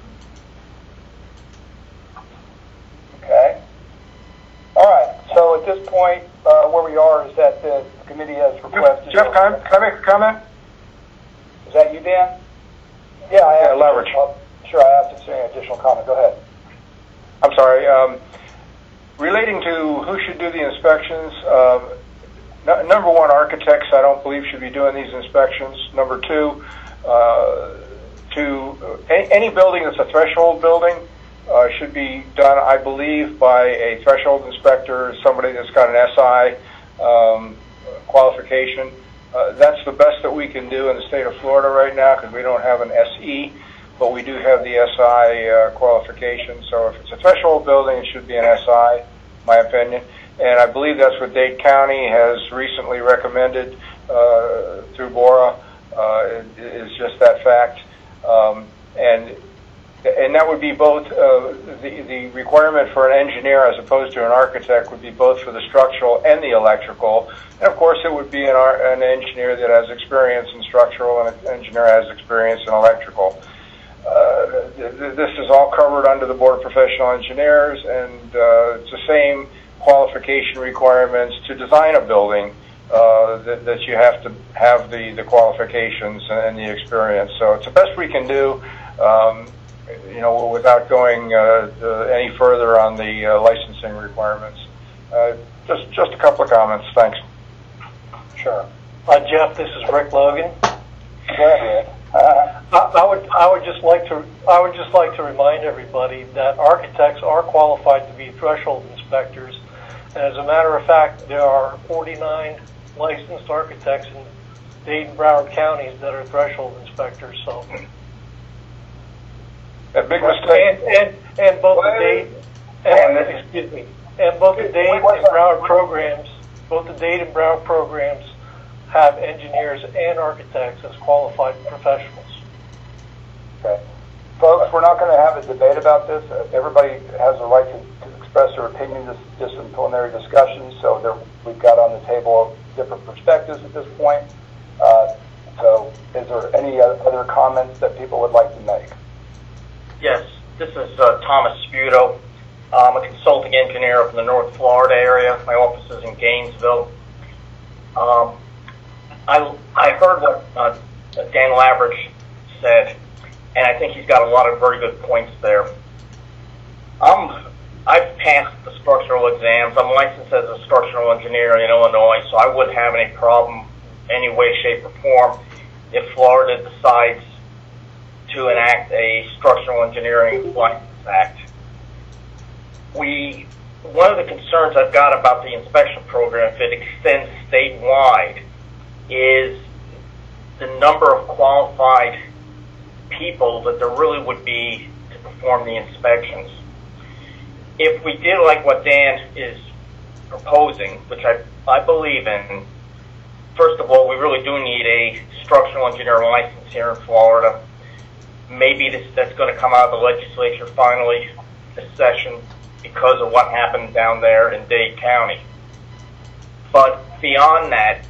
Okay. All right. So at this point, uh, where we are is that the committee has requested. Jeff, can I, can I make a comment? Is that you, Dan? Yeah, I yeah, asked. leverage. Uh, sure, I asked if there's any additional comment. Go ahead. I'm sorry. Um, relating to who should do the inspections, um, n- number one, architects I don't believe should be doing these inspections. Number two, uh, to any, any building that's a threshold building uh, should be done, I believe, by a threshold inspector, somebody that's got an S I um, qualification. Uh, that's the best that we can do in the state of Florida right now because we don't have an S E, but we do have the S I uh, qualification. So if it's a threshold building, it should be an S I, my opinion. And I believe that's what Dade County has recently recommended uh, through B O R A, uh, is just that fact. Um, and and that would be both, uh, the, the requirement for an engineer as opposed to an architect would be both for the structural and the electrical. And of course it would be an, an engineer that has experience in structural and an engineer has experience in electrical. Uh, th- this is all covered under the Board of Professional Engineers, and uh, it's the same qualification requirements to design a building uh, that, that you have to have the, the qualifications and, and the experience. So it's the best we can do, um, you know, without going uh, any further on the uh, licensing requirements. Uh, just just a couple of comments. Thanks. Sure. Uh, Jeff, this is Rick Logan. Go ahead, Rick. Uh, I, I would I would just like to I would just like to remind everybody that architects are qualified to be threshold inspectors, and as a matter of fact, there are forty-nine licensed architects in Dade and Broward counties that are threshold inspectors. So, a big mistake. And and, and both the Dade and excuse me and both the Dade and Broward programs both the Dade and Brown programs have engineers and architects as qualified professionals. Okay. Folks, we're not going to have a debate about this. Uh, everybody has a right to, to express their opinion. This is just some preliminary discussion, so there, we've got on the table different perspectives at this point. Uh, so is there any other comments that people would like to make? Yes, this is uh, Thomas Sputo. I'm a consulting engineer up in the North Florida area. My office is in Gainesville. Um, I, I heard what uh, Dan Lavridge said, and I think he's got a lot of very good points there. Um, I've passed the structural exams. I'm licensed as a structural engineer in Illinois, so I wouldn't have any problem any way, shape, or form if Florida decides to enact a structural engineering license act. We, one of the concerns I've got about the inspection program, if it extends statewide, is the number of qualified people that there really would be to perform the inspections. If we did like what Dan is proposing, which I, I believe in, first of all, we really do need a structural engineer license here in Florida. Maybe this, that's going to come out of the legislature finally this session because of what happened down there in Dade County. But beyond that,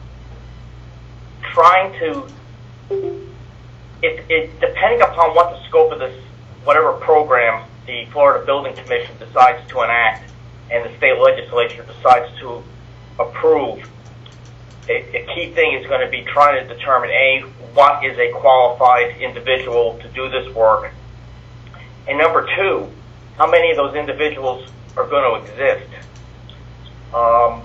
trying to, it, it, depending upon what the scope of this, whatever program the Florida Building Commission decides to enact and the state legislature decides to approve, a, a key thing is going to be trying to determine, A, what is a qualified individual to do this work, and number two, how many of those individuals are going to exist. Um,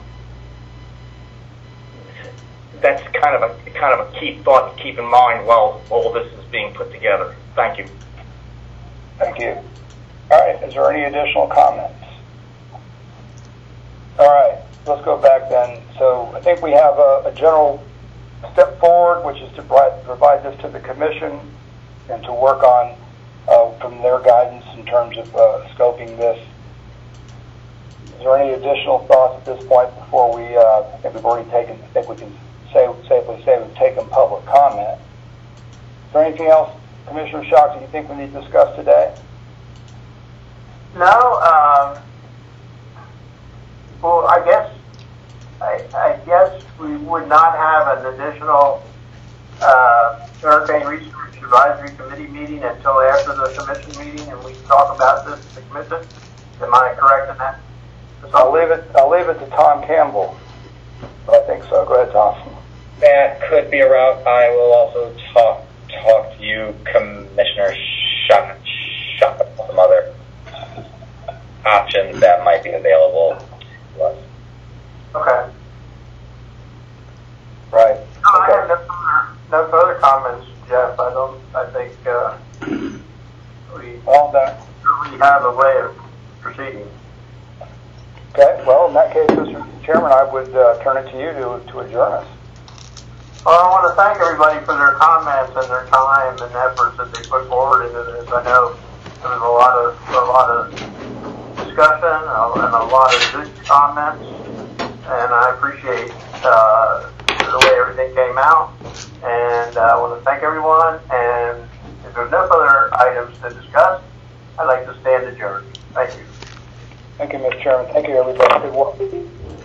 that's kind of a kind of a key thought to keep in mind while all this is being put together. Thank you. Thank you. All right, is there any additional comments? All right, let's go back then. So I think we have a, a general step forward, which is to provide, provide this to the commission and to work on uh, from their guidance in terms of uh, scoping this. Is there any additional thoughts at this point before we, uh, I think we've already taken, I think we can say, safely say we've taken public comment. Is there anything else, Commissioner Schock, that you think we need to discuss today? No, um, well, I guess, I, I guess we would not have an additional uh, Hurricane Research Advisory Committee meeting until after the commission meeting, and we can talk about this at the commission. Am I correct in that? I'll leave it. I'll leave it to Tom Campbell. But I think so. Go ahead, Tom. That could be a route. I will also talk talk to you, Commissioner Schock, Schock about some other options that might be available to us. Okay. Right. No, I have no further, no further comments, Jeff. I don't. I think uh, we all that we have a way of proceeding. Okay. Well, in that case, Mister Chairman, I would uh, turn it to you to to adjourn us. Well, I want to thank everybody for their comments and their time and efforts that they put forward into this. I know there was a lot of a lot of discussion and a lot of good comments, and I appreciate uh, the way everything came out. And uh, I want to thank everyone. And if there's no further items to discuss, I'd like to stand adjourned. Thank you. Thank you, Mister Chairman. Thank you, everybody. Good work.